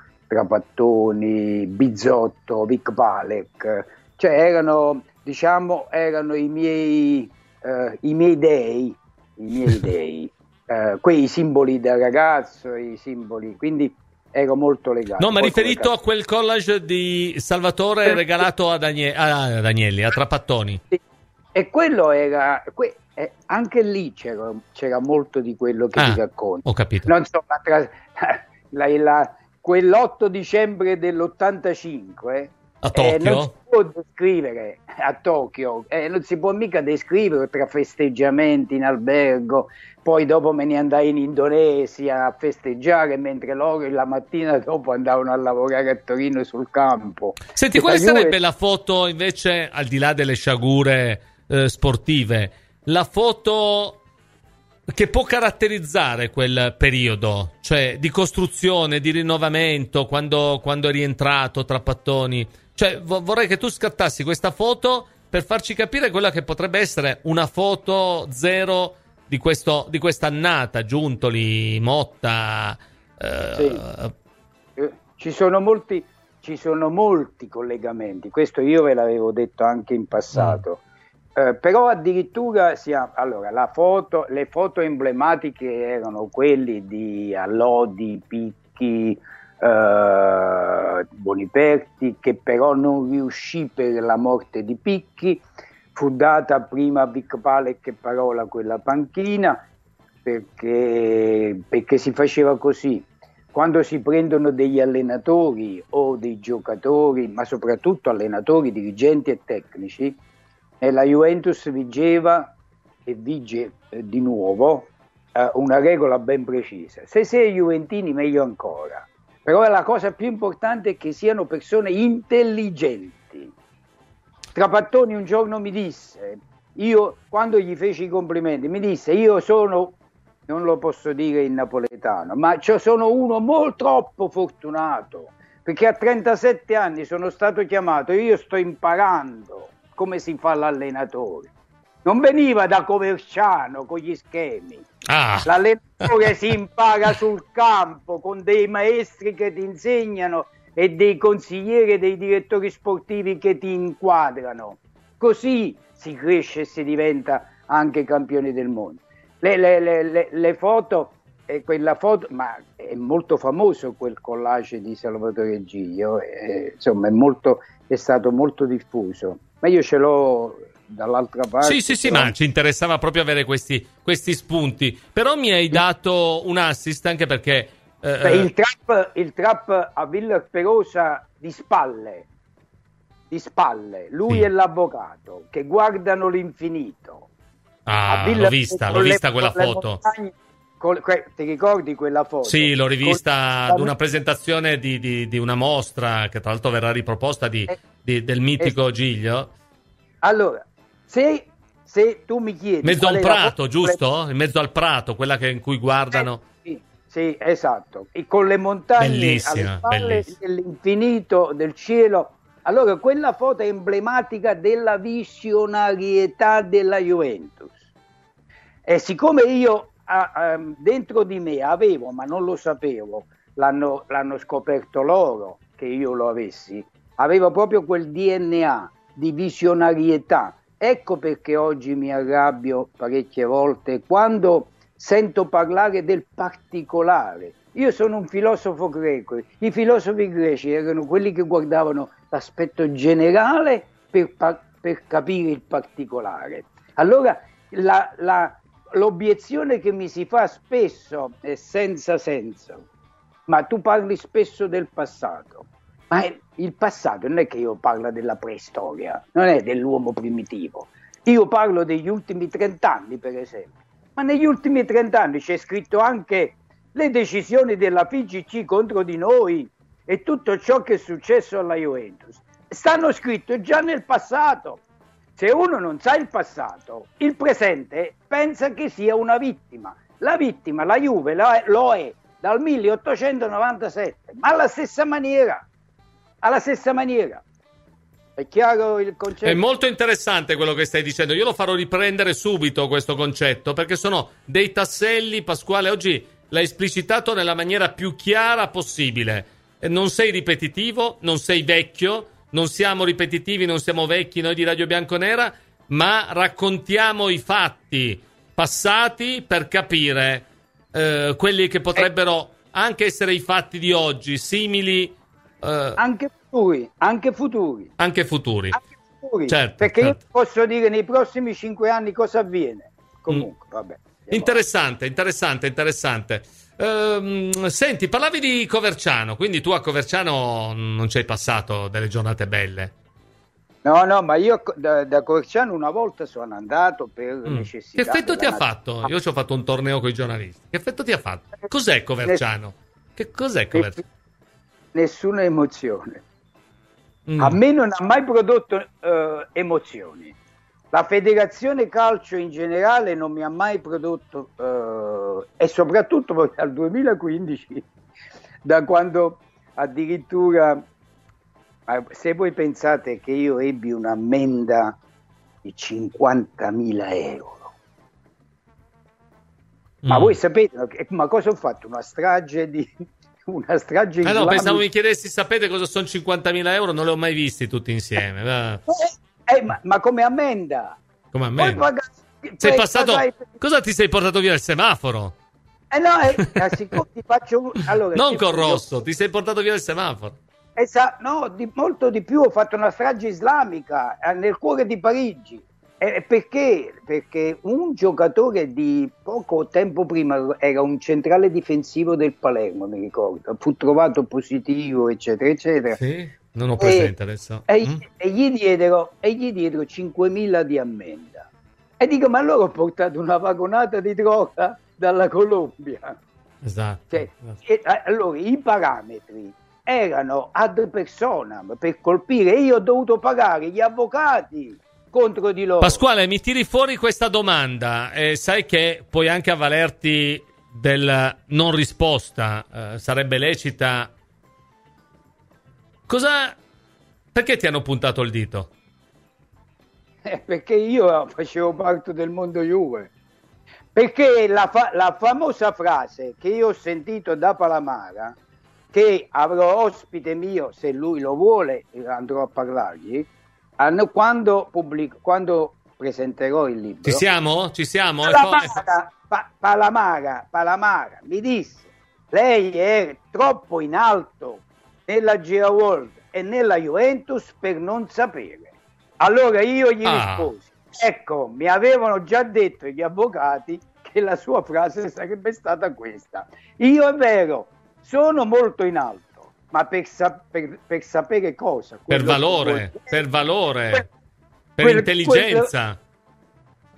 Trapattoni, Bizzotto, Vic Palek, cioè erano, diciamo, erano i miei uh, i miei dei i miei dei, eh, quei simboli da ragazzo, i simboli, quindi ero molto legato. No, ma riferito a quel collage di Salvatore regalato ad, Agne- ad Agnelli, a Trapattoni. Sì. E quello era, que- eh, anche lì c'era, c'era molto di quello che ah, ti racconto. Ho capito. Non so, la tra- la, la, quell'otto dicembre dell'ottantacinque a Tokyo? Eh, non si può descrivere a Tokyo, eh, non si può mica descrivere tra festeggiamenti in albergo, poi dopo me ne andai in Indonesia a festeggiare mentre loro la mattina dopo andavano a lavorare a Torino sul campo. Senti, quale sarebbe Juve... la foto invece, al di là delle sciagure eh, sportive, la foto che può caratterizzare quel periodo, cioè di costruzione, di rinnovamento, quando, quando è rientrato Trapattoni? Cioè vo- vorrei che tu scattassi questa foto per farci capire quella che potrebbe essere una foto zero di questo di quest'annata, Giuntoli, Motta. Eh... Sì. Eh, ci sono molti ci sono molti collegamenti, questo io ve l'avevo detto anche in passato. Mm. Eh, però addirittura sia, allora la foto, le foto emblematiche erano quelli di Allodi, Picchi, Uh, Boniperti, che però non riuscì per la morte di Picchi, fu data prima a Vic Palek che parola quella panchina, perché, perché si faceva così: quando si prendono degli allenatori o dei giocatori, ma soprattutto allenatori, dirigenti e tecnici, nella Juventus vigeva e vige eh, di nuovo eh, una regola ben precisa: se sei juventini meglio ancora. Però la cosa più importante è che siano persone intelligenti. Trapattoni un giorno mi disse, io quando gli feci i complimenti, mi disse: io sono, non lo posso dire in napoletano, ma cioè sono uno molto troppo fortunato, perché a trentasette anni sono stato chiamato e io sto imparando come si fa l'allenatore. Non veniva da Coverciano con gli schemi. Ah. L'allenatore si impara sul campo con dei maestri che ti insegnano e dei consiglieri e dei direttori sportivi che ti inquadrano. Così si cresce e si diventa anche campioni del mondo. Le, le, le, le, le foto, eh, quella foto, ma è molto famoso quel collage di Salvatore Giglio, eh, insomma è, molto, è stato molto diffuso, ma io ce l'ho dall'altra parte. Sì, sì, sì, però... ma ci interessava proprio avere questi, questi spunti. Però mi hai dato un assist anche perché... Eh, Beh, il, trap, il trap a Villa Perosa di spalle, di spalle, lui sì. E l'avvocato che guardano l'infinito. Ah, l'ho vista, l'ho vista quella foto. Montagne, Col, que, ti ricordi quella foto? Sì, l'ho rivista Col, ad una presentazione di, di, di una mostra che tra l'altro verrà riproposta di, eh, di, del mitico eh, Giglio. Allora, se, se tu mi chiedi... Mezzo a un prato, foto, giusto? In mezzo al prato, quella che, in cui guardano... Eh, sì, sì, esatto. E con le montagne bellissima, alle spalle, bellissima. dell'infinito, del cielo. Allora, quella foto è emblematica della visionarietà della Juventus. E siccome io a, a, dentro di me avevo, ma non lo sapevo, l'hanno, l'hanno scoperto loro che io lo avessi, avevo proprio quel D N A di visionarietà. Ecco perché oggi mi arrabbio parecchie volte quando sento parlare del particolare. Io sono un filosofo greco, i filosofi greci erano quelli che guardavano l'aspetto generale per, per capire il particolare. Allora la, la l'obiezione che mi si fa spesso è senza senso, ma tu parli spesso del passato, ma il passato non è che io parlo della preistoria, non è dell'uomo primitivo, io parlo degli ultimi trent'anni per esempio, ma negli ultimi trent'anni c'è scritto anche le decisioni della F I G C contro di noi e tutto ciò che è successo alla Juventus, stanno scritti già nel passato. Se uno non sa il passato, il presente pensa che sia una vittima. La vittima, la Juve, lo è dal milleottocentonovantasette, ma alla stessa maniera. Alla stessa maniera. È chiaro il concetto? È molto interessante quello che stai dicendo. Io lo farò riprendere subito questo concetto, perché sono dei tasselli, Pasquale, oggi l'hai esplicitato nella maniera più chiara possibile. Non sei ripetitivo, non sei vecchio, non siamo ripetitivi, non siamo vecchi noi di Radio Bianconera, ma raccontiamo i fatti passati per capire eh, quelli che potrebbero anche essere i fatti di oggi, simili eh, anche futuri, anche futuri. Anche futuri. Anche futuri. Certo, perché certo. Io posso dire nei prossimi cinque anni cosa avviene. Comunque, mm. vabbè. Interessante, interessante, interessante. Uh, senti, parlavi di Coverciano, quindi tu a Coverciano non ci hai passato delle giornate belle? No, no, ma io da, da Coverciano una volta sono andato per mm. necessità. Che effetto ti ha nat- fatto? Io ci ho fatto un torneo con i giornalisti. Che effetto ti ha fatto? Cos'è Coverciano? Che cos'è Coverciano? Nessuna emozione. Mm. A me non ha mai prodotto uh, emozioni. La federazione calcio in generale non mi ha mai prodotto, uh, e soprattutto poi dal duemilaquindici, da quando addirittura, se voi pensate che io ebbi un'ammenda di cinquantamila euro, mm. ma voi sapete, ma cosa ho fatto? Una strage di... Una strage islamica? Ah no, pensavo mi chiedessi, sapete cosa sono cinquantamila euro? Non li ho mai visti tutti insieme. Eh, eh, ma, ma come ammenda? Come ammenda? Poi pagare, sei poi passato... pagare... Cosa ti sei portato via il semaforo? Eh no, eh, siccome ti faccio... Allora, non con io... rosso, ti sei portato via il semaforo. Esatto, no, di, molto di più. Ho fatto una strage islamica eh, nel cuore di Parigi. Eh, perché? Perché un giocatore di poco tempo prima era un centrale difensivo del Palermo, mi ricordo, fu trovato positivo, eccetera, eccetera. Sì, non ho presente e, adesso. E, mm? e, gli diedero, e gli diedero cinquemila di ammenda. E dico, ma allora ho portato una vagonata di droga dalla Colombia. Esatto. Cioè, esatto. E, allora, i parametri erano ad personam per colpire. Io ho dovuto pagare gli avvocati contro di loro. Pasquale, mi tiri fuori questa domanda, eh, sai che puoi anche avvalerti del non risposta, eh, sarebbe lecita. Cosa? Perché ti hanno puntato il dito? Eh, perché io facevo parte del mondo Juve. Perché la, fa- la famosa frase che io ho sentito da Palamara, che avrò ospite mio, se lui lo vuole andrò a parlargli, quando, pubblico, quando presenterò il libro. Ci siamo? Ci siamo? Palamara, pa- Palamara, Palamara mi disse: lei è troppo in alto nella Gira World e nella Juventus per non sapere. Allora io gli ah. risposi: ecco, mi avevano già detto gli avvocati che la sua frase sarebbe stata questa. Io è vero, sono molto in alto, ma per, sa- per, per sapere cosa? Per valore, per valore, per, per intelligenza.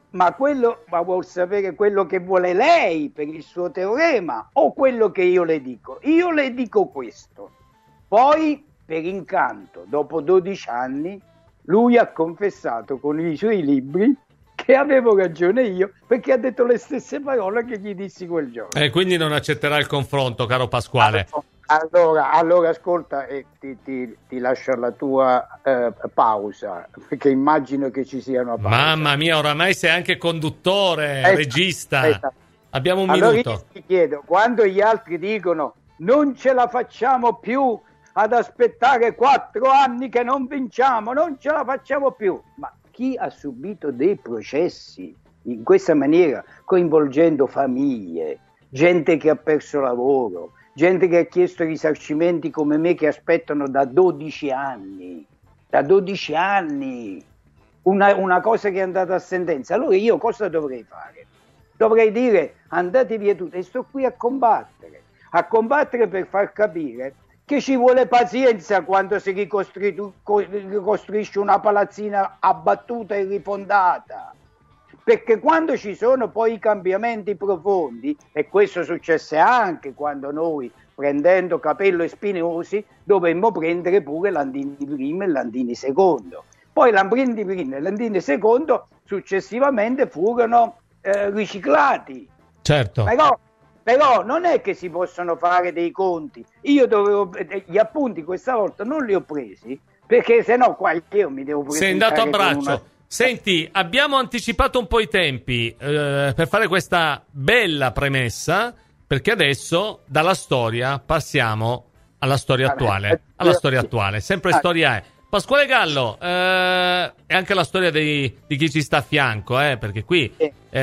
ma quello, ma vuol sapere quello che vuole lei per il suo teorema o quello che io le dico? Io le dico questo. Poi, per incanto, dopo dodici anni, lui ha confessato con i suoi libri che avevo ragione io, perché ha detto le stesse parole che gli dissi quel giorno. E quindi non accetterà il confronto, caro Pasquale. Allora, allora ascolta, eh, ti, ti, ti lascio la tua eh, pausa, perché immagino che ci sia una pausa. Mamma mia, oramai sei anche conduttore, Esatto, regista. esatto. Abbiamo un allora minuto. Io ti chiedo, quando gli altri dicono non ce la facciamo più ad aspettare quattro anni che non vinciamo, non ce la facciamo più, ma chi ha subito dei processi in questa maniera, coinvolgendo famiglie, gente che ha perso lavoro, gente che ha chiesto risarcimenti come me che aspettano da dodici anni, da dodici anni, una, una cosa che è andata a sentenza. Allora io cosa dovrei fare? Dovrei dire andate via tutti e sto qui a combattere, a combattere per far capire che ci vuole pazienza quando si ricostri- ricostruisce una palazzina abbattuta e rifondata. Perché quando ci sono poi i cambiamenti profondi, e questo successe anche quando noi, prendendo Capello e Spinosi, dovemmo prendere pure Landini primo e Landini secondo. Poi Landini primo e Landini secondo successivamente furono eh, riciclati. Certo. Però, però non è che si possono fare dei conti. Io dovevo, gli appunti questa volta non li ho presi, perché sennò qua io mi devo presentare. Sei andato a braccio. Una... Senti, abbiamo anticipato un po' i tempi eh, per fare questa bella premessa, perché adesso dalla storia passiamo alla storia attuale. Alla storia attuale, sempre storia è. Pasquale Gallo, eh, è anche la storia dei, di chi ci sta a fianco, eh, perché qui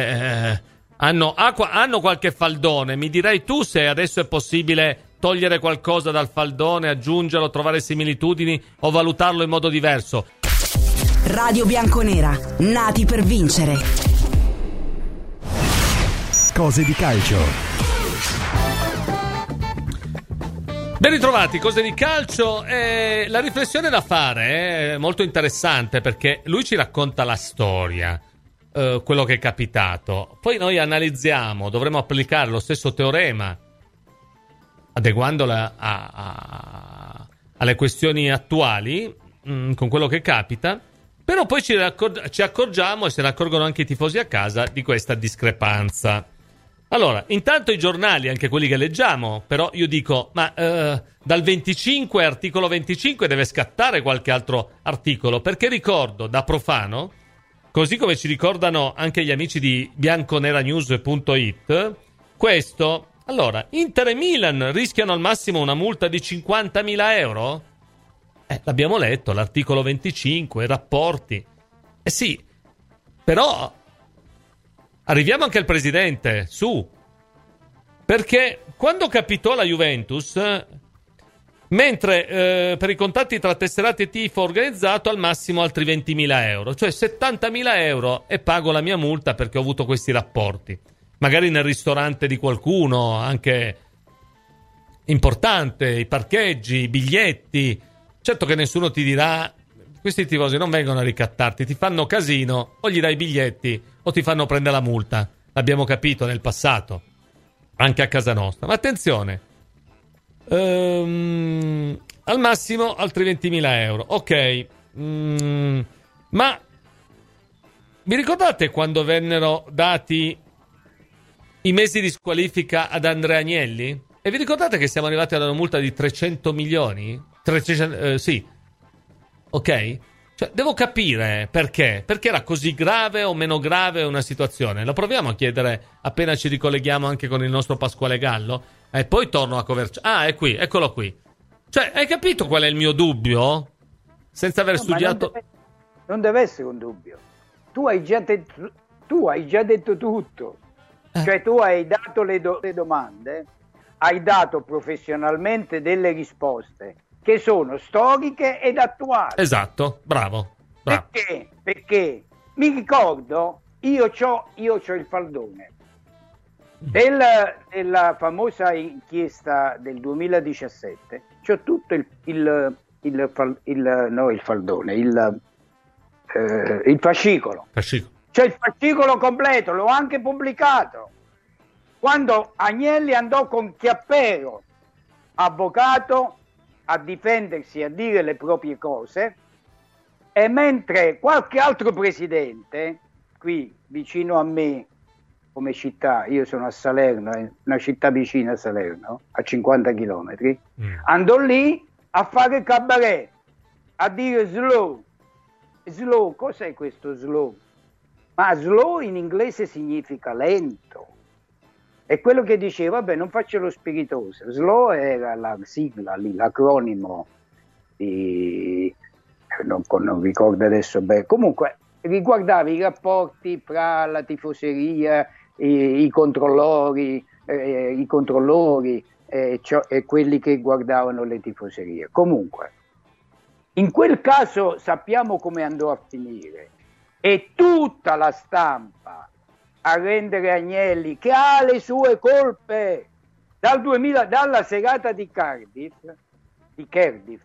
eh, hanno, hanno qualche faldone. Mi direi tu se adesso è possibile togliere qualcosa dal faldone, aggiungerlo, trovare similitudini o valutarlo in modo diverso. Radio Bianconera, nati per vincere. Cose di calcio. Ben ritrovati, cose di calcio. Eh, la riflessione da fare è molto interessante perché lui ci racconta la storia, eh, quello che è capitato. Poi noi analizziamo, dovremo applicare lo stesso teorema, adeguandola a, a, alle questioni attuali, mh, con quello che capita. Però poi ci, raccor- ci accorgiamo, e se ne accorgono anche i tifosi a casa, di questa discrepanza. Allora, intanto i giornali, anche quelli che leggiamo, però io dico, ma eh, dal venticinque, articolo venticinque, deve scattare qualche altro articolo, perché ricordo, da profano, così come ci ricordano anche gli amici di bianconeranews punto it, questo, allora, Inter e Milan rischiano al massimo una multa di cinquantamila euro? Eh, l'abbiamo letto, l'articolo venticinque, i rapporti. Eh sì, però arriviamo anche al presidente, su. Perché quando capitò la Juventus, mentre eh, per i contatti tra tesserati e tifo organizzato al massimo altri ventimila euro, cioè settantamila euro e pago la mia multa perché ho avuto questi rapporti. Magari nel ristorante di qualcuno, anche importante, i parcheggi, i biglietti. Certo che nessuno ti dirà, questi tifosi non vengono a ricattarti, ti fanno casino, o gli dai i biglietti o ti fanno prendere la multa. L'abbiamo capito nel passato, anche a casa nostra. Ma attenzione, ehm, al massimo altri ventimila euro. Ok, mm, ma vi ricordate quando vennero dati i mesi di squalifica ad Andrea Agnelli? E vi ricordate che siamo arrivati ad una multa di trecento milioni? trecento, eh, sì, ok? Cioè, devo capire perché. Perché era così grave o meno grave una situazione? Lo proviamo a chiedere appena ci ricolleghiamo anche con il nostro Pasquale Gallo. E poi torno a Coverciano. Ah, è qui, eccolo qui. Cioè, hai capito qual è il mio dubbio? Senza aver no, studiato... Non deve, non deve essere un dubbio. Tu hai già detto, tu hai già detto tutto. Eh. Cioè, tu hai dato le, do, le domande, hai dato professionalmente delle risposte che sono storiche ed attuali. Esatto, bravo. bravo. Perché? Perché mi ricordo, io c'ho, io c'ho il faldone del, della famosa inchiesta del duemiladiciassette, c'ho tutto il, il, il, il, il no, il faldone, il, eh, il fascicolo. fascicolo. c'è il fascicolo completo, l'ho anche pubblicato. Quando Agnelli andò con Chiappero, avvocato, a difendersi, a dire le proprie cose, e mentre qualche altro presidente, qui vicino a me, come città, io sono a Salerno, è una città vicina a Salerno, a cinquanta chilometri, mm. andò lì a fare cabaret, a dire slow. Slow, cos'è questo slow? Ma slow in inglese significa lento. E quello che diceva, vabbè, non faccio lo spiritoso. Slow era la sigla lì, l'acronimo di... non, non ricordo adesso bene. Comunque riguardava i rapporti fra la tifoseria, i, i controllori, eh, i controllori eh, cioè, e quelli che guardavano le tifoserie. Comunque, in quel caso sappiamo come andò a finire. E tutta la stampa a rendere Agnelli, che ha le sue colpe, dal duemila, dalla serata di Cardiff, di Cardiff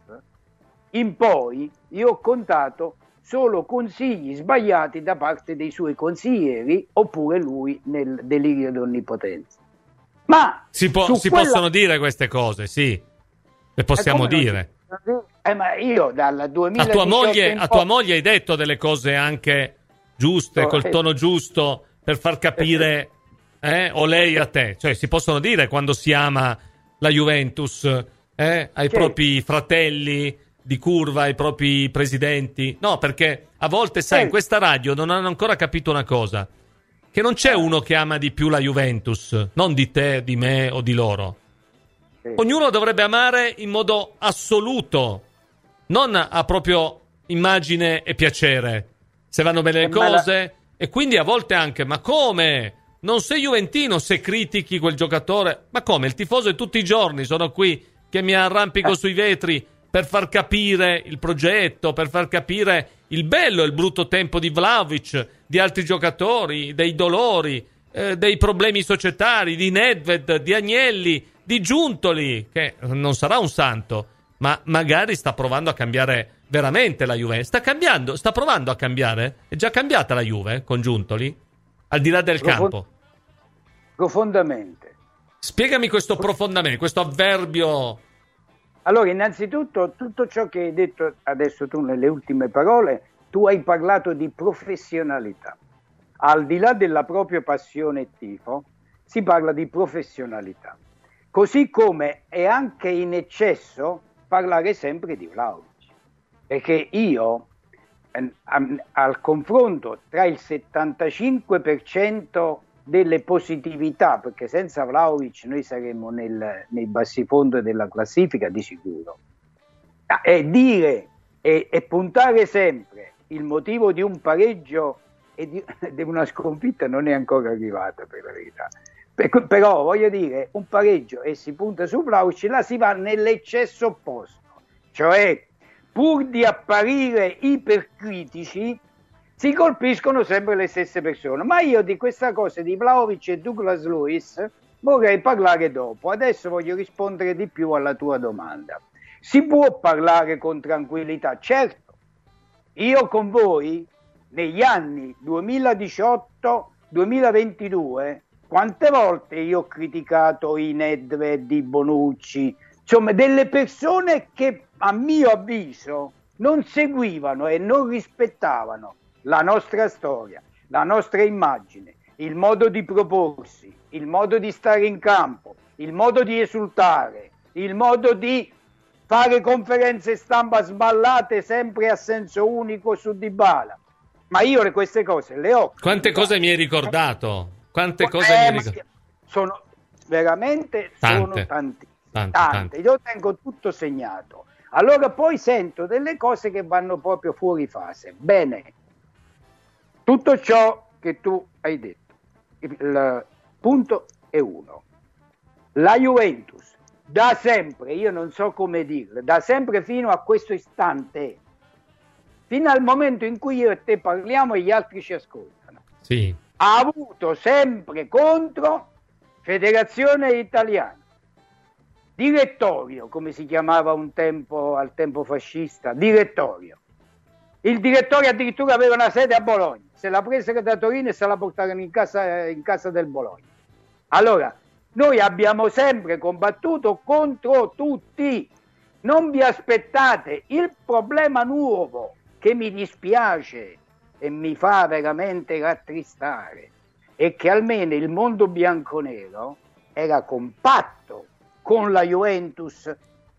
in poi, io ho contato solo consigli sbagliati da parte dei suoi consiglieri, oppure lui nel delirio di onnipotenza. Ma si, po- si quella... possono dire queste cose, sì, le possiamo dire. Eh, ma io dal duemiladiciotto a tua moglie, in a tua moglie hai detto delle cose anche giuste, col tono giusto, per far capire, eh, o lei a te, cioè si possono dire quando si ama la Juventus, eh, ai sì. propri fratelli di curva, ai propri presidenti. No, perché a volte, sai, sì. in questa radio non hanno ancora capito una cosa, che non c'è uno che ama di più la Juventus, non di te, di me o di loro. Sì. Ognuno dovrebbe amare in modo assoluto, non a proprio immagine e piacere, se vanno bene le cose, la... e quindi a volte anche, ma come? Non sei juventino se critichi quel giocatore? Ma come? Il tifoso è tutti i giorni, sono qui che mi arrampico eh. sui vetri per far capire il progetto, per far capire il bello e il brutto tempo di Vlahovic, di altri giocatori, dei dolori, eh, dei problemi societari, di Nedved, di Agnelli, di Giuntoli, che non sarà un santo, ma magari sta provando a cambiare veramente la Juve. Sta cambiando, sta provando a cambiare? È già cambiata la Juve con Giuntoli? Al di là del Profond- campo? Profondamente. Spiegami questo profondamente, questo avverbio. Allora, innanzitutto, tutto ciò che hai detto adesso tu nelle ultime parole, tu hai parlato di professionalità. Al di là della propria passione e tifo, si parla di professionalità. Così come è anche in eccesso parlare sempre di Vlahovic. Perché io, eh, al confronto tra il settantacinque per cento delle positività, perché senza Vlahovic noi saremmo nel, nei bassifondo della classifica di sicuro, e dire e, e puntare sempre il motivo di un pareggio e di, di una sconfitta non è ancora arrivata, per la verità. Per, però voglio dire, un pareggio e si punta su Vlahovic, là si va nell'eccesso opposto, cioè pur di apparire ipercritici si colpiscono sempre le stesse persone. Ma io di questa cosa di Vlahovic e Douglas Luiz vorrei parlare dopo. Adesso voglio rispondere di più alla tua domanda. Si può parlare con tranquillità? Certo, io con voi negli anni duemiladiciotto duemilaventidue quante volte io ho criticato i Nedved, i Bonucci, insomma delle persone che a mio avviso non seguivano e non rispettavano la nostra storia, la nostra immagine, il modo di proporsi, il modo di stare in campo, il modo di esultare, il modo di fare conferenze stampa sballate sempre a senso unico su Dybala. Ma io queste cose le ho. Quante cose mi hai ricordato? Quante cose eh, mi hai ricordato? Sono veramente tante, sono tanti, tante, tante. tante. Io tengo tutto segnato. Allora poi sento delle cose che vanno proprio fuori fase. Bene, tutto ciò che tu hai detto, il punto è uno. La Juventus da sempre, io non so come dirlo, da sempre fino a questo istante, fino al momento in cui io e te parliamo e gli altri ci ascoltano, sì, ha avuto sempre contro Federazione Italiana, direttorio, come si chiamava un tempo al tempo fascista, direttorio, Il direttore addirittura aveva una sede a Bologna, se la presero da Torino e se la portarono in casa, in casa del Bologna. Allora, noi abbiamo sempre combattuto contro tutti, non vi aspettate. Il problema nuovo che mi dispiace e mi fa veramente rattristare è che almeno il mondo bianconero era compatto con la Juventus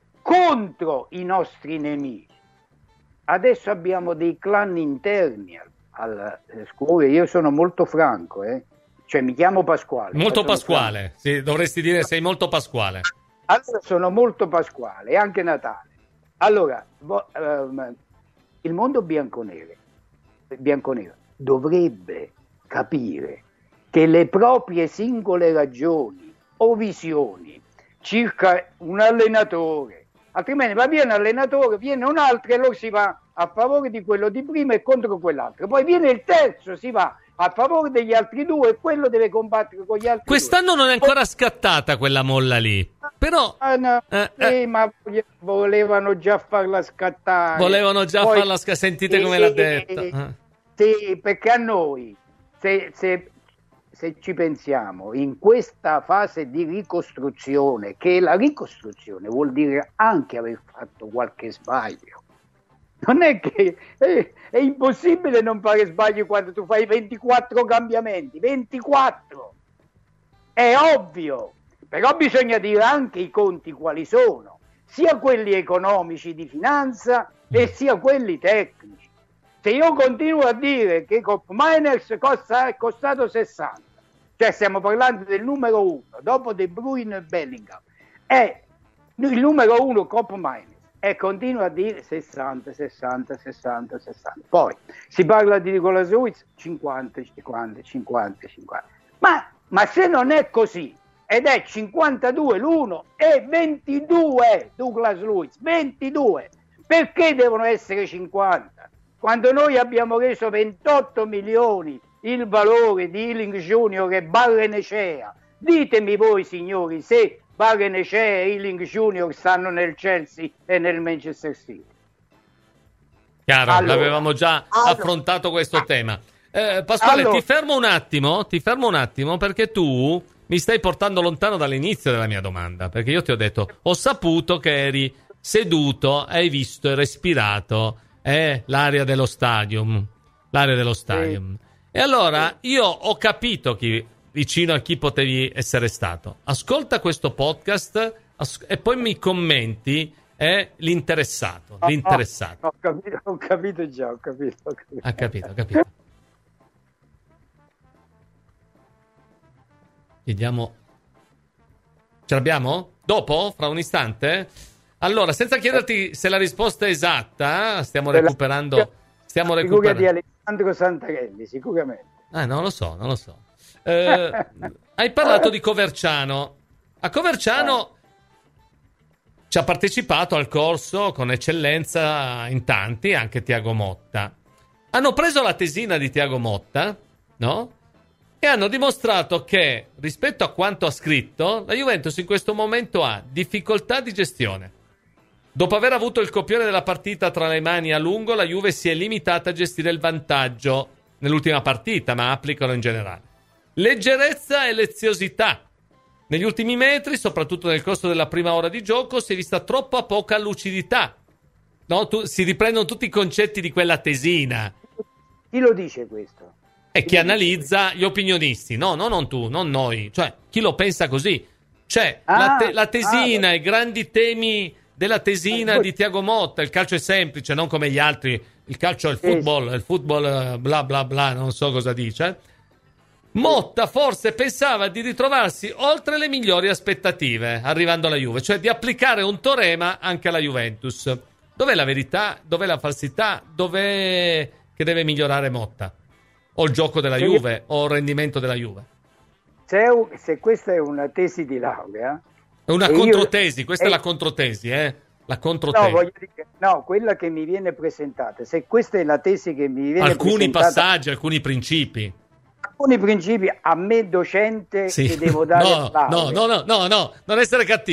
contro i nostri nemici. Adesso abbiamo dei clan interni al, al scuole. Io sono molto franco, eh? Cioè mi chiamo Pasquale. Molto Pasquale, sì, dovresti dire sei molto Pasquale. Allora sono molto Pasquale, e anche Natale. Allora, vo, um, il mondo bianconero, bianconero dovrebbe capire che le proprie singole ragioni o visioni circa un allenatore, altrimenti va via un allenatore, viene un altro e lo si va a favore di quello di prima e contro quell'altro, poi viene il terzo, si va a favore degli altri due e quello deve combattere con gli altri. Quest'anno due. non è ancora scattata quella molla lì, però ah, no. eh, eh, eh. ma volevano già farla scattare, volevano già poi, farla scattare, sentite come eh, l'ha detto eh, eh. Sì, perché a noi se, se, se ci pensiamo in questa fase di ricostruzione, che la ricostruzione vuol dire anche aver fatto qualche sbaglio. Non è che è, è impossibile non fare sbagli quando tu fai ventiquattro cambiamenti, ventiquattro, è ovvio, però bisogna dire anche i conti quali sono, sia quelli economici di finanza e sia quelli tecnici. Se io continuo a dire che Kopp Mainers costa, è costato sessanta, cioè stiamo parlando del numero uno, dopo De Bruyne e Bellingham, è il numero uno Kopp Mainers, e continua a dire sessanta, sessanta, sessanta, sessanta. Poi si parla di Nicolas Luiz cinquanta, cinquanta, cinquanta, cinquanta. Ma, ma se non è così, ed è cinquantadue l'uno e ventidue Douglas Luiz, ventidue, perché devono essere cinquanta? Quando noi abbiamo reso ventotto milioni il valore di Ealing Junior e Barrenechea, ditemi voi signori se Barrenechea e Ealing Junior stanno nel Chelsea e nel Manchester City. Chiaro, allora, l'avevamo già allora, affrontato questo ah, tema. Eh, Pasquale, allora, ti fermo un attimo, ti fermo un attimo perché tu mi stai portando lontano dall'inizio della mia domanda, perché io ti ho detto, ho saputo che eri seduto, hai visto e respirato eh, l'aria dello stadium, l'aria dello stadium. Sì. E allora io ho capito chi vicino a chi potevi essere stato. Ascolta questo podcast as- e poi mi commenti eh, l'interessato. Oh, l'interessato. Oh, ho, capito, ho capito già, ho capito. Ho capito. Ha capito, ho capito. Vediamo. Ce l'abbiamo? Dopo? Fra un istante? Allora, senza chiederti se la risposta è esatta, stiamo recuperando... Stiamo recuperando. Di Alessandro Santarelli, sicuramente. Ah, non lo so, non lo so. Eh, hai parlato di Coverciano. A Coverciano ci ha partecipato al corso con eccellenza in tanti, anche Thiago Motta. Hanno preso la tesina di Thiago Motta, no? E hanno dimostrato che, rispetto a quanto ha scritto, la Juventus in questo momento ha difficoltà di gestione. Dopo aver avuto il copione della partita tra le mani a lungo, la Juve si è limitata a gestire il vantaggio nell'ultima partita, ma applicano in generale. Leggerezza e leziosità. Negli ultimi metri, soprattutto nel corso della prima ora di gioco, si è vista troppa poca lucidità. No? Tu, si riprendono tutti i concetti di quella tesina. Chi lo dice questo? E chi analizza gli opinionisti. No, no, non tu, non noi. Cioè, chi lo pensa così. Cioè, ah, la, te- la tesina, ah, i grandi temi della tesina di Thiago Motta. Il calcio è semplice, non come gli altri. Il calcio è il football, il football bla bla bla, non so cosa dice. Motta forse pensava di ritrovarsi oltre le migliori aspettative arrivando alla Juve, cioè di applicare un teorema anche alla Juventus. Dov'è la verità? Dov'è la falsità? Dov'è che deve migliorare Motta? O il gioco della se Juve io... o il rendimento della Juve? Se, se questa è una tesi di laurea, è una controtesi, io... questa è... è la controtesi, eh? La controtesi. No, voglio dire, no, quella che mi viene presentata, se questa è la tesi che mi viene alcuni presentata... Alcuni passaggi, alcuni principi. Alcuni principi a me docente sì. che devo dare no, no, no, no, no, no, non essere cattivo.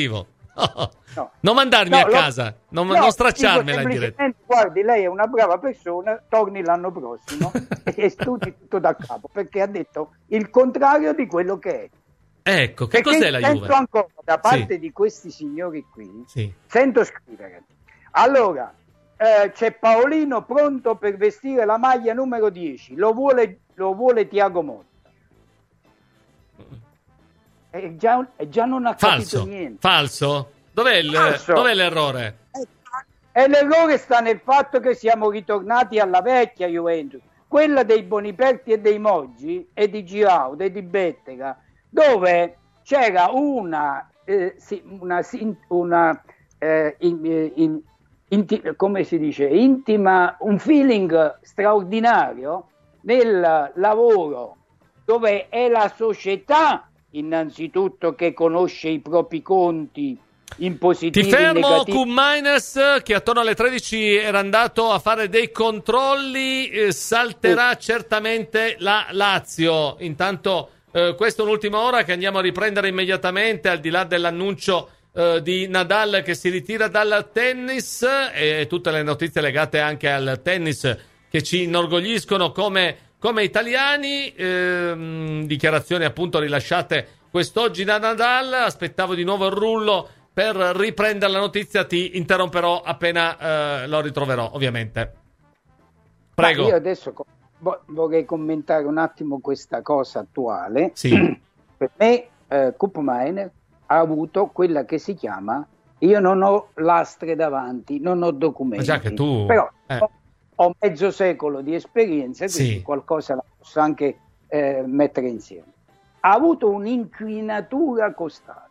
no. No. Non mandarmi no, a casa, non, no, non stracciarmela in diretta. Guardi, lei è una brava persona, torni l'anno prossimo e studi tutto da capo, perché ha detto il contrario di quello che è. Ecco, che perché cos'è la sento Juve? ancora da parte sì. di questi signori qui, sì. sento scrivere. Allora, eh, c'è Paolino pronto per vestire la maglia numero dieci, lo vuole, lo vuole Thiago Motta. E già, già non ha falso, capito niente. Falso? Dov'è, il, dov'è l'errore? E l'errore sta nel fatto che siamo ritornati alla vecchia Juventus, quella dei Boniperti e dei Moggi e di Giraudo e di Bettega, dove c'era una, eh, una, una eh, in, in, in, come si dice, intima, un feeling straordinario nel lavoro, dove è la società innanzitutto che conosce i propri conti in positivo. Ti fermo, Q-Miners, che attorno alle tredici era andato a fare dei controlli, eh, salterà sì. certamente la Lazio. Intanto eh, questa è un'ultima ora che andiamo a riprendere immediatamente, al di là dell'annuncio eh, di Nadal che si ritira dal tennis e tutte le notizie legate anche al tennis che ci inorgogliscono come, come italiani. Eh, dichiarazioni appunto rilasciate quest'oggi da Nadal. Aspettavo di nuovo il rullo per riprendere la notizia, ti interromperò appena eh, lo ritroverò, ovviamente. Prego. Ma io adesso vorrei commentare un attimo questa cosa attuale. Sì. Per me eh, Koopmeiners ha avuto quella che si chiama, io non ho lastre davanti, non ho documenti, ma già che tu però eh. ho, ho mezzo secolo di esperienza, quindi sì. qualcosa la posso anche eh, mettere insieme. Ha avuto un'inquinatura costale.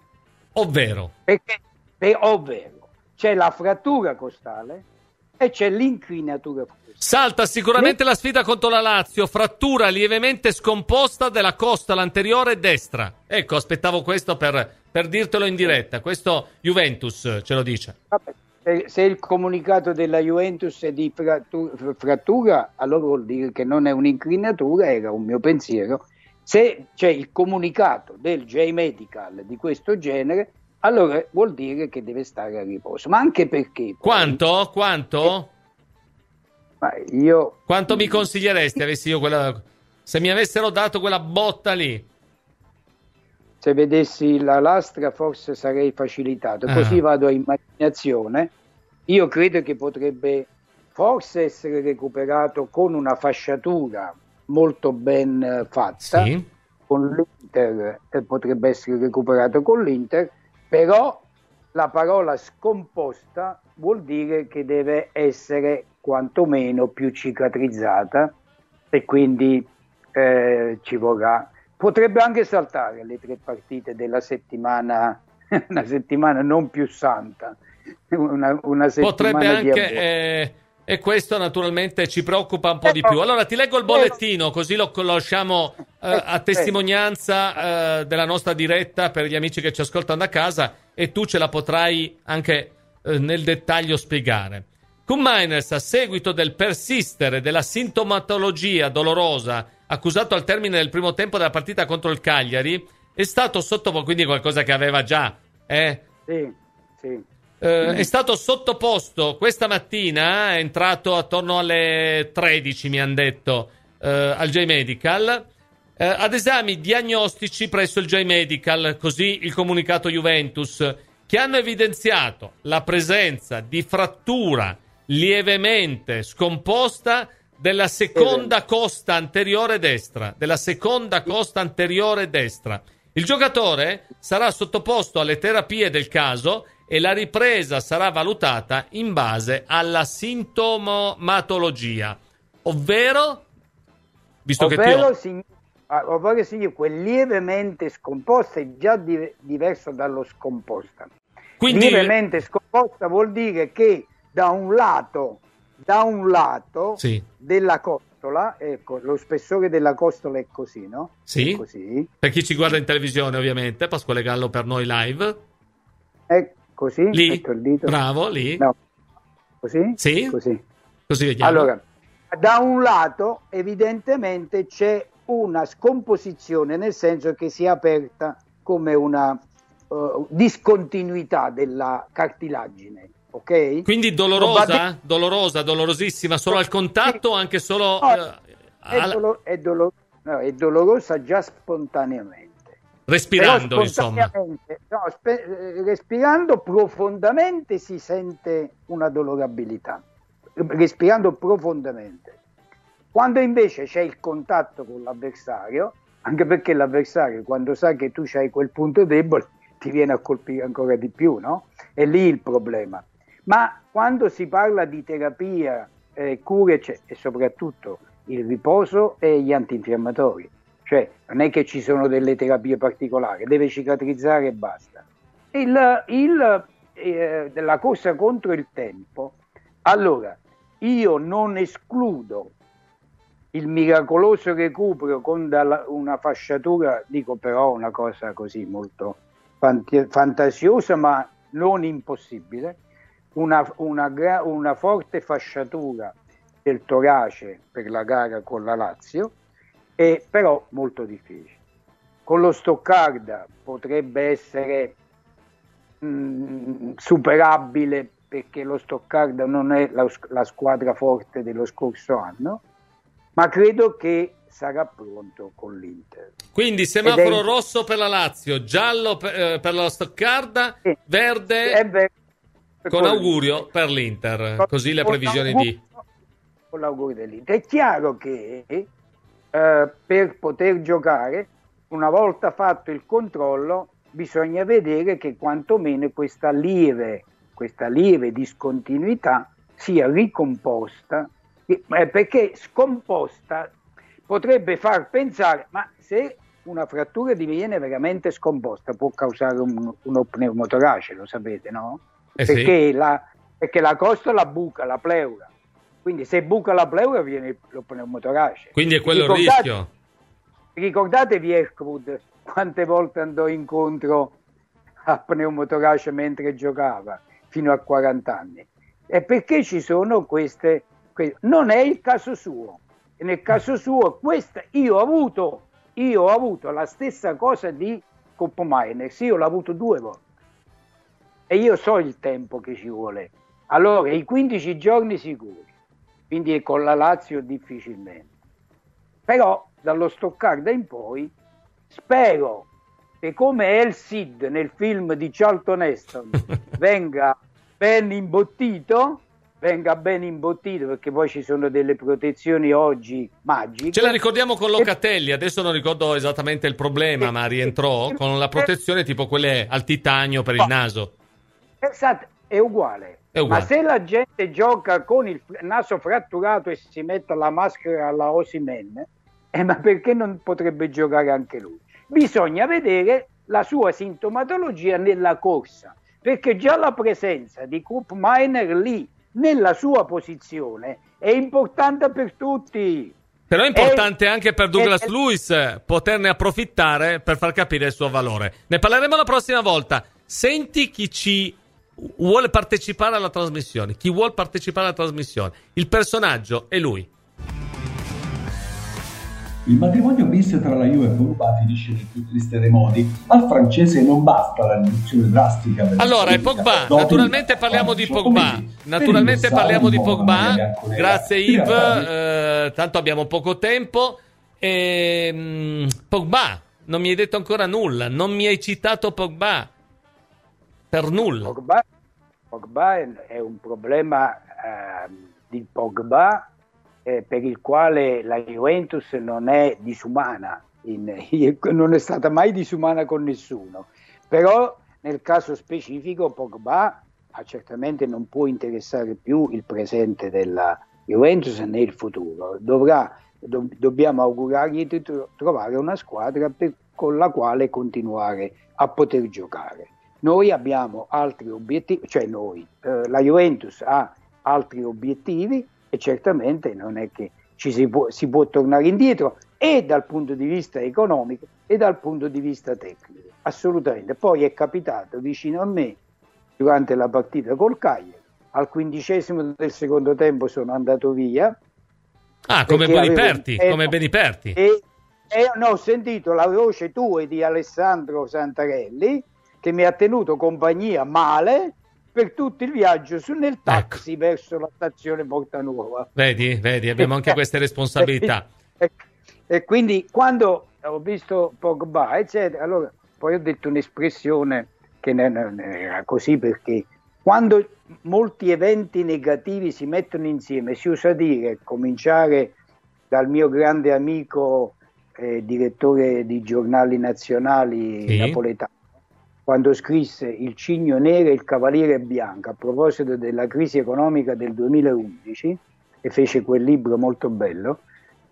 Ovvero? Perché, per, ovvero, c'è la frattura costale e c'è l'inquinatura costale. Salta sicuramente Le... la sfida contro la Lazio, frattura lievemente scomposta della costola anteriore destra. Ecco, aspettavo questo per, per dirtelo in diretta. Questo Juventus ce lo dice. Vabbè, se, se il comunicato della Juventus è di frattura, frattura, allora vuol dire che non è un'inquinatura, era un mio pensiero. Se c'è il comunicato del J-Medical di questo genere, allora vuol dire che deve stare a riposo. Ma anche perché... Poi, quanto? Quanto? Ma io... Quanto mi consiglieresti avessi io quella... se mi avessero dato quella botta lì? Se vedessi la lastra forse sarei facilitato. Ah. Così vado a immaginazione. Io credo che potrebbe forse essere recuperato con una fasciatura molto ben fatta, sì. con l'Inter eh, potrebbe essere recuperato con l'Inter, però la parola scomposta vuol dire che deve essere quantomeno più cicatrizzata e quindi eh, ci vorrà, potrebbe anche saltare le tre partite della settimana, una settimana non più santa, una, una settimana potrebbe anche di eh... E questo naturalmente ci preoccupa un po' di più. Allora ti leggo il bollettino, così lo lasciamo eh, a testimonianza eh, della nostra diretta per gli amici che ci ascoltano da casa, e tu ce la potrai anche eh, nel dettaglio spiegare. Koopmeiners, a seguito del persistere della sintomatologia dolorosa accusato al termine del primo tempo della partita contro il Cagliari, è stato sottoposto, quindi qualcosa che aveva già, eh? Sì, sì. Uh, è stato sottoposto questa mattina, è entrato attorno alle tredici, mi hanno detto, uh, al J-Medical, uh, ad esami diagnostici presso il J-Medical, così il comunicato Juventus, che hanno evidenziato la presenza di frattura lievemente scomposta della seconda costa anteriore destra, della seconda costa anteriore destra. Il giocatore sarà sottoposto alle terapie del caso e la ripresa sarà valutata in base alla sintomatologia, ovvero, visto ovvero che ti ho... sign- ovvero significa lievemente scomposta è già di- diverso dallo scomposta. Quindi... lievemente scomposta vuol dire che da un lato, da un lato sì. della costola, ecco, lo spessore della costola è così, no? Sì. È così. Per chi ci guarda in televisione, ovviamente, Pasquale Gallo per noi live. È così, lì, metto il dito. Bravo, lì. No. Così? Sì. Così. Così vediamo. Allora, da un lato evidentemente c'è una scomposizione, nel senso che si è aperta come una uh, discontinuità della cartilagine, ok? Quindi dolorosa, Probab- dolorosa, dolorosissima, solo al contatto o anche solo... No, uh, è, al... dolo- è, dolo- no, è dolorosa già spontaneamente. Respirando, Però insomma. spontaneamente, no, spe- respirando profondamente si sente una dolorabilità, respirando profondamente. Quando invece c'è il contatto con l'avversario, anche perché l'avversario quando sa che tu c'hai quel punto debole ti viene a colpire ancora di più, no? È lì il problema. Ma quando si parla di terapia, eh, cure c- e soprattutto il riposo e gli antinfiammatori, cioè non è che ci sono delle terapie particolari, deve cicatrizzare e basta. Il, il, eh, la corsa contro il tempo, allora io non escludo il miracoloso recupero con dalla, una fasciatura, dico però una cosa così molto fant- fantasiosa ma non impossibile, una, una, una forte fasciatura del torace per la gara con la Lazio, e però molto difficile. Con lo Stoccarda potrebbe essere mh, superabile, perché lo Stoccarda non è la, la squadra forte dello scorso anno, ma credo che sarà pronto con l'Inter. Quindi semaforo è... rosso per la Lazio, giallo per, eh, per la Stoccarda, sì. verde è ver- con augurio per l'Inter, così le previsioni di... Con l'augurio dell'Inter. È chiaro che eh, per poter giocare, una volta fatto il controllo, bisogna vedere che quantomeno questa lieve, questa lieve discontinuità sia ricomposta, perché scomposta potrebbe far pensare, ma se una frattura diviene veramente scomposta può causare un, uno pneumotorace, lo sapete, no? Eh perché, sì. la, perché la costola buca la pleura, quindi se buca la pleura viene lo pneumotorace. Quindi è quello ricordate, il rischio. Ricordatevi Erkrud quante volte andò incontro a pneumotorace mentre giocava fino a quaranta anni? E perché ci sono queste, queste non è il caso suo, e nel caso suo questa, io ho avuto io ho avuto la stessa cosa di Coppa Miners, io l'ho avuto due volte e io so il tempo che ci vuole. Allora i quindici giorni sicuri, quindi con la Lazio difficilmente, però dallo Stoccarda in poi spero che come El Cid nel film di Charlton Heston venga ben imbottito venga ben imbottito, perché poi ci sono delle protezioni oggi magiche. Ce la ricordiamo con Locatelli, adesso non ricordo esattamente il problema, ma rientrò con la protezione tipo quelle al titanio per il naso. Esatto, è uguale. È uguale. Ma se la gente gioca con il naso fratturato e si mette la maschera alla Osimhen, eh, ma perché non potrebbe giocare anche lui? Bisogna vedere la sua sintomatologia nella corsa, perché già la presenza di Koop Miner lì nella sua posizione è importante per tutti. Però è importante è, anche per Douglas è, Luiz poterne approfittare per far capire il suo valore. Ne parleremo la prossima volta. Senti chi ci vuole partecipare alla trasmissione, chi vuole partecipare alla trasmissione. Il personaggio è lui. Il matrimonio bis tra la Juve e Pogba finisce nel più triste dei modi. Al francese non basta la riduzione drastica della allora è Pogba, naturalmente parliamo di Pogba naturalmente parliamo di Pogba grazie Yves, eh, tanto abbiamo poco tempo. e, mh, Pogba, non mi hai detto ancora nulla, non mi hai citato Pogba per nulla. Pogba, Pogba è un problema eh, di Pogba Eh, per il quale la Juventus non è disumana, in, non è stata mai disumana con nessuno, però nel caso specifico Pogba ah, certamente non può interessare più il presente della Juventus né il futuro, dovrà, do, dobbiamo augurargli di tro- trovare una squadra per, con la quale continuare a poter giocare. Noi abbiamo altri obiettivi, cioè noi, eh, la Juventus ha altri obiettivi e certamente non è che ci si può, si può tornare indietro, e dal punto di vista economico e dal punto di vista tecnico, assolutamente. Poi è capitato vicino a me durante la partita col Cagliari, al quindicesimo del secondo tempo sono andato via. Ah, come Boniperti, avevo, come Beniperti. E, e no, ho sentito la voce tua e di Alessandro Santarelli che mi ha tenuto compagnia male per tutto il viaggio su nel taxi ecco. verso la stazione Portanuova. Vedi, vedi, abbiamo anche queste responsabilità. E, e quindi quando ho visto Pogba, eccetera, allora poi ho detto un'espressione che non era così, perché quando molti eventi negativi si mettono insieme, si usa dire, cominciare dal mio grande amico eh, direttore di giornali nazionali sì. napoletano, quando scrisse Il cigno nero e il cavaliere bianco a proposito della crisi economica del duemilaundici, e fece quel libro molto bello,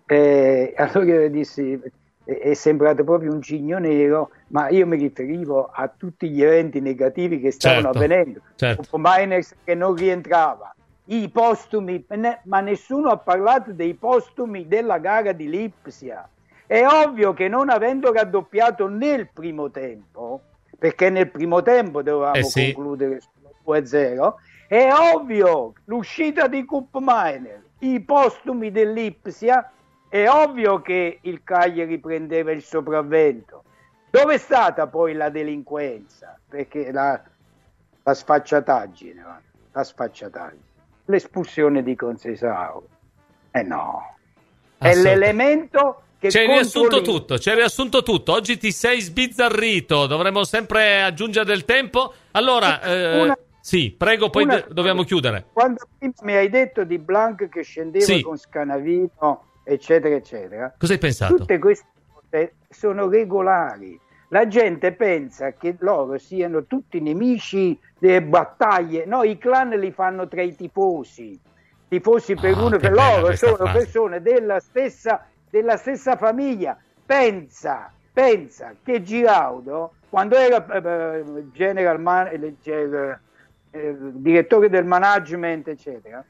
eh, allora io dissi è sembrato proprio un cigno nero, ma io mi riferivo a tutti gli eventi negativi che stavano certo, avvenendo, certo. Miners che non rientrava, i postumi, ma nessuno ha parlato dei postumi della gara di Lipsia. È ovvio che non avendo raddoppiato nel primo tempo, perché nel primo tempo dovevamo eh sì. concludere sullo due a zero, è ovvio l'uscita di Cup Miner, i postumi dell'Ipsia, è ovvio che il Cagliari prendeva il sopravvento. Dove è stata poi la delinquenza? Perché la, la sfacciataggine, la sfacciataggine, l'espulsione di Conceição. Eh no, è l'elemento che ci hai riassunto tutto, ci hai riassunto tutto. Oggi ti sei sbizzarrito, dovremmo sempre aggiungere del tempo. Allora, eh, una, sì, prego, poi una, dobbiamo chiudere. Quando mi hai detto di Blanc che scendeva sì. con Scanavino, eccetera eccetera, cosa hai pensato? Tutte queste cose sono regolari. La gente pensa che loro siano tutti nemici delle battaglie. No, i clan li fanno tra i tifosi, tifosi per oh, uno per loro, sono frase. persone della stessa, della stessa famiglia. Pensa, pensa che Giraudo, quando era eh, general man, eh, eh, direttore del management, eccetera,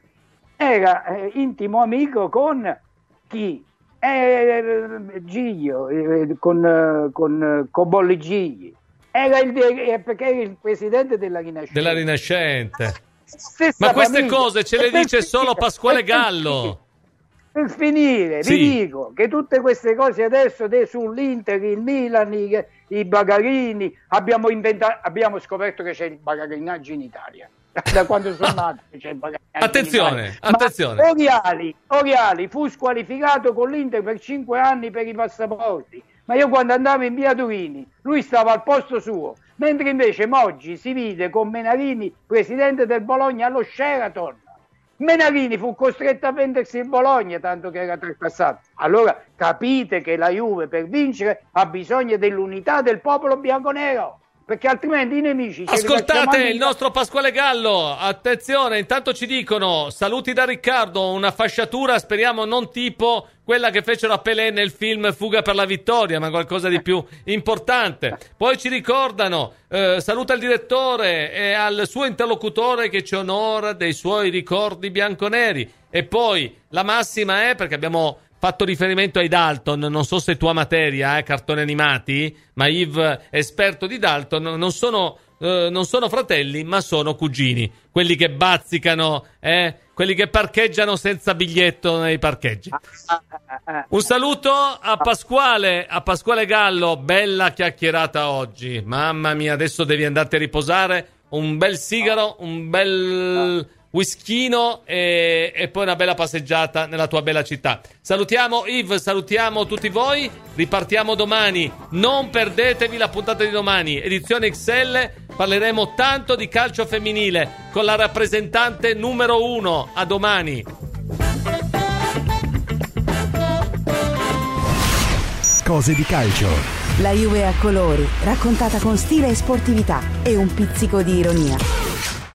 era eh, intimo amico con chi? Eh, Giglio, eh, con, con Cobolli Gigli. Era il, eh, perché era il presidente della Rinascente. Della Rinascente. Ma queste famiglia. cose ce le dice solo Pasquale Gallo. Per finire, sì. vi dico che tutte queste cose adesso sull'Inter, il Milan, i, i bagarini, abbiamo inventato, abbiamo scoperto che c'è il bagarinaggio in Italia. Da quando sono nato c'è il bagarinaggio. Attenzione, attenzione. Ma Oriali, Oriali fu squalificato con l'Inter per cinque anni per i passaporti. Ma io quando andavo in via Turini, lui stava al posto suo, mentre invece Moggi si vide con Menarini, presidente del Bologna, allo Sheraton. Menarini fu costretto a vendersi il Bologna, tanto che era traspasato. Allora capite che la Juve per vincere ha bisogno dell'unità del popolo bianconero, perché altrimenti i nemici... Ascoltate il nostro Pasquale Gallo, attenzione, intanto ci dicono saluti da Riccardo, una fasciatura speriamo non tipo quella che fecero a Pelé nel film Fuga per la vittoria, ma qualcosa di più importante. Poi ci ricordano, eh, saluta il direttore e al suo interlocutore che ci onora dei suoi ricordi bianconeri. E poi la massima è, perché abbiamo fatto riferimento ai Dalton, non so se tua materia, eh, cartoni animati, ma Yves, esperto di Dalton, non sono, eh, non sono fratelli, ma sono cugini. Quelli che bazzicano, eh, quelli che parcheggiano senza biglietto nei parcheggi. Un saluto a Pasquale, a Pasquale Gallo, bella chiacchierata oggi. Mamma mia, adesso devi andarti a riposare, un bel sigaro, un bel... whiskino e, e poi una bella passeggiata nella tua bella città. Salutiamo Yves, salutiamo tutti voi, ripartiamo domani, non perdetevi la puntata di domani, edizione X L, parleremo tanto di calcio femminile con la rappresentante numero uno. A domani. Cose di calcio. La Juve a colori, raccontata con stile e sportività e un pizzico di ironia.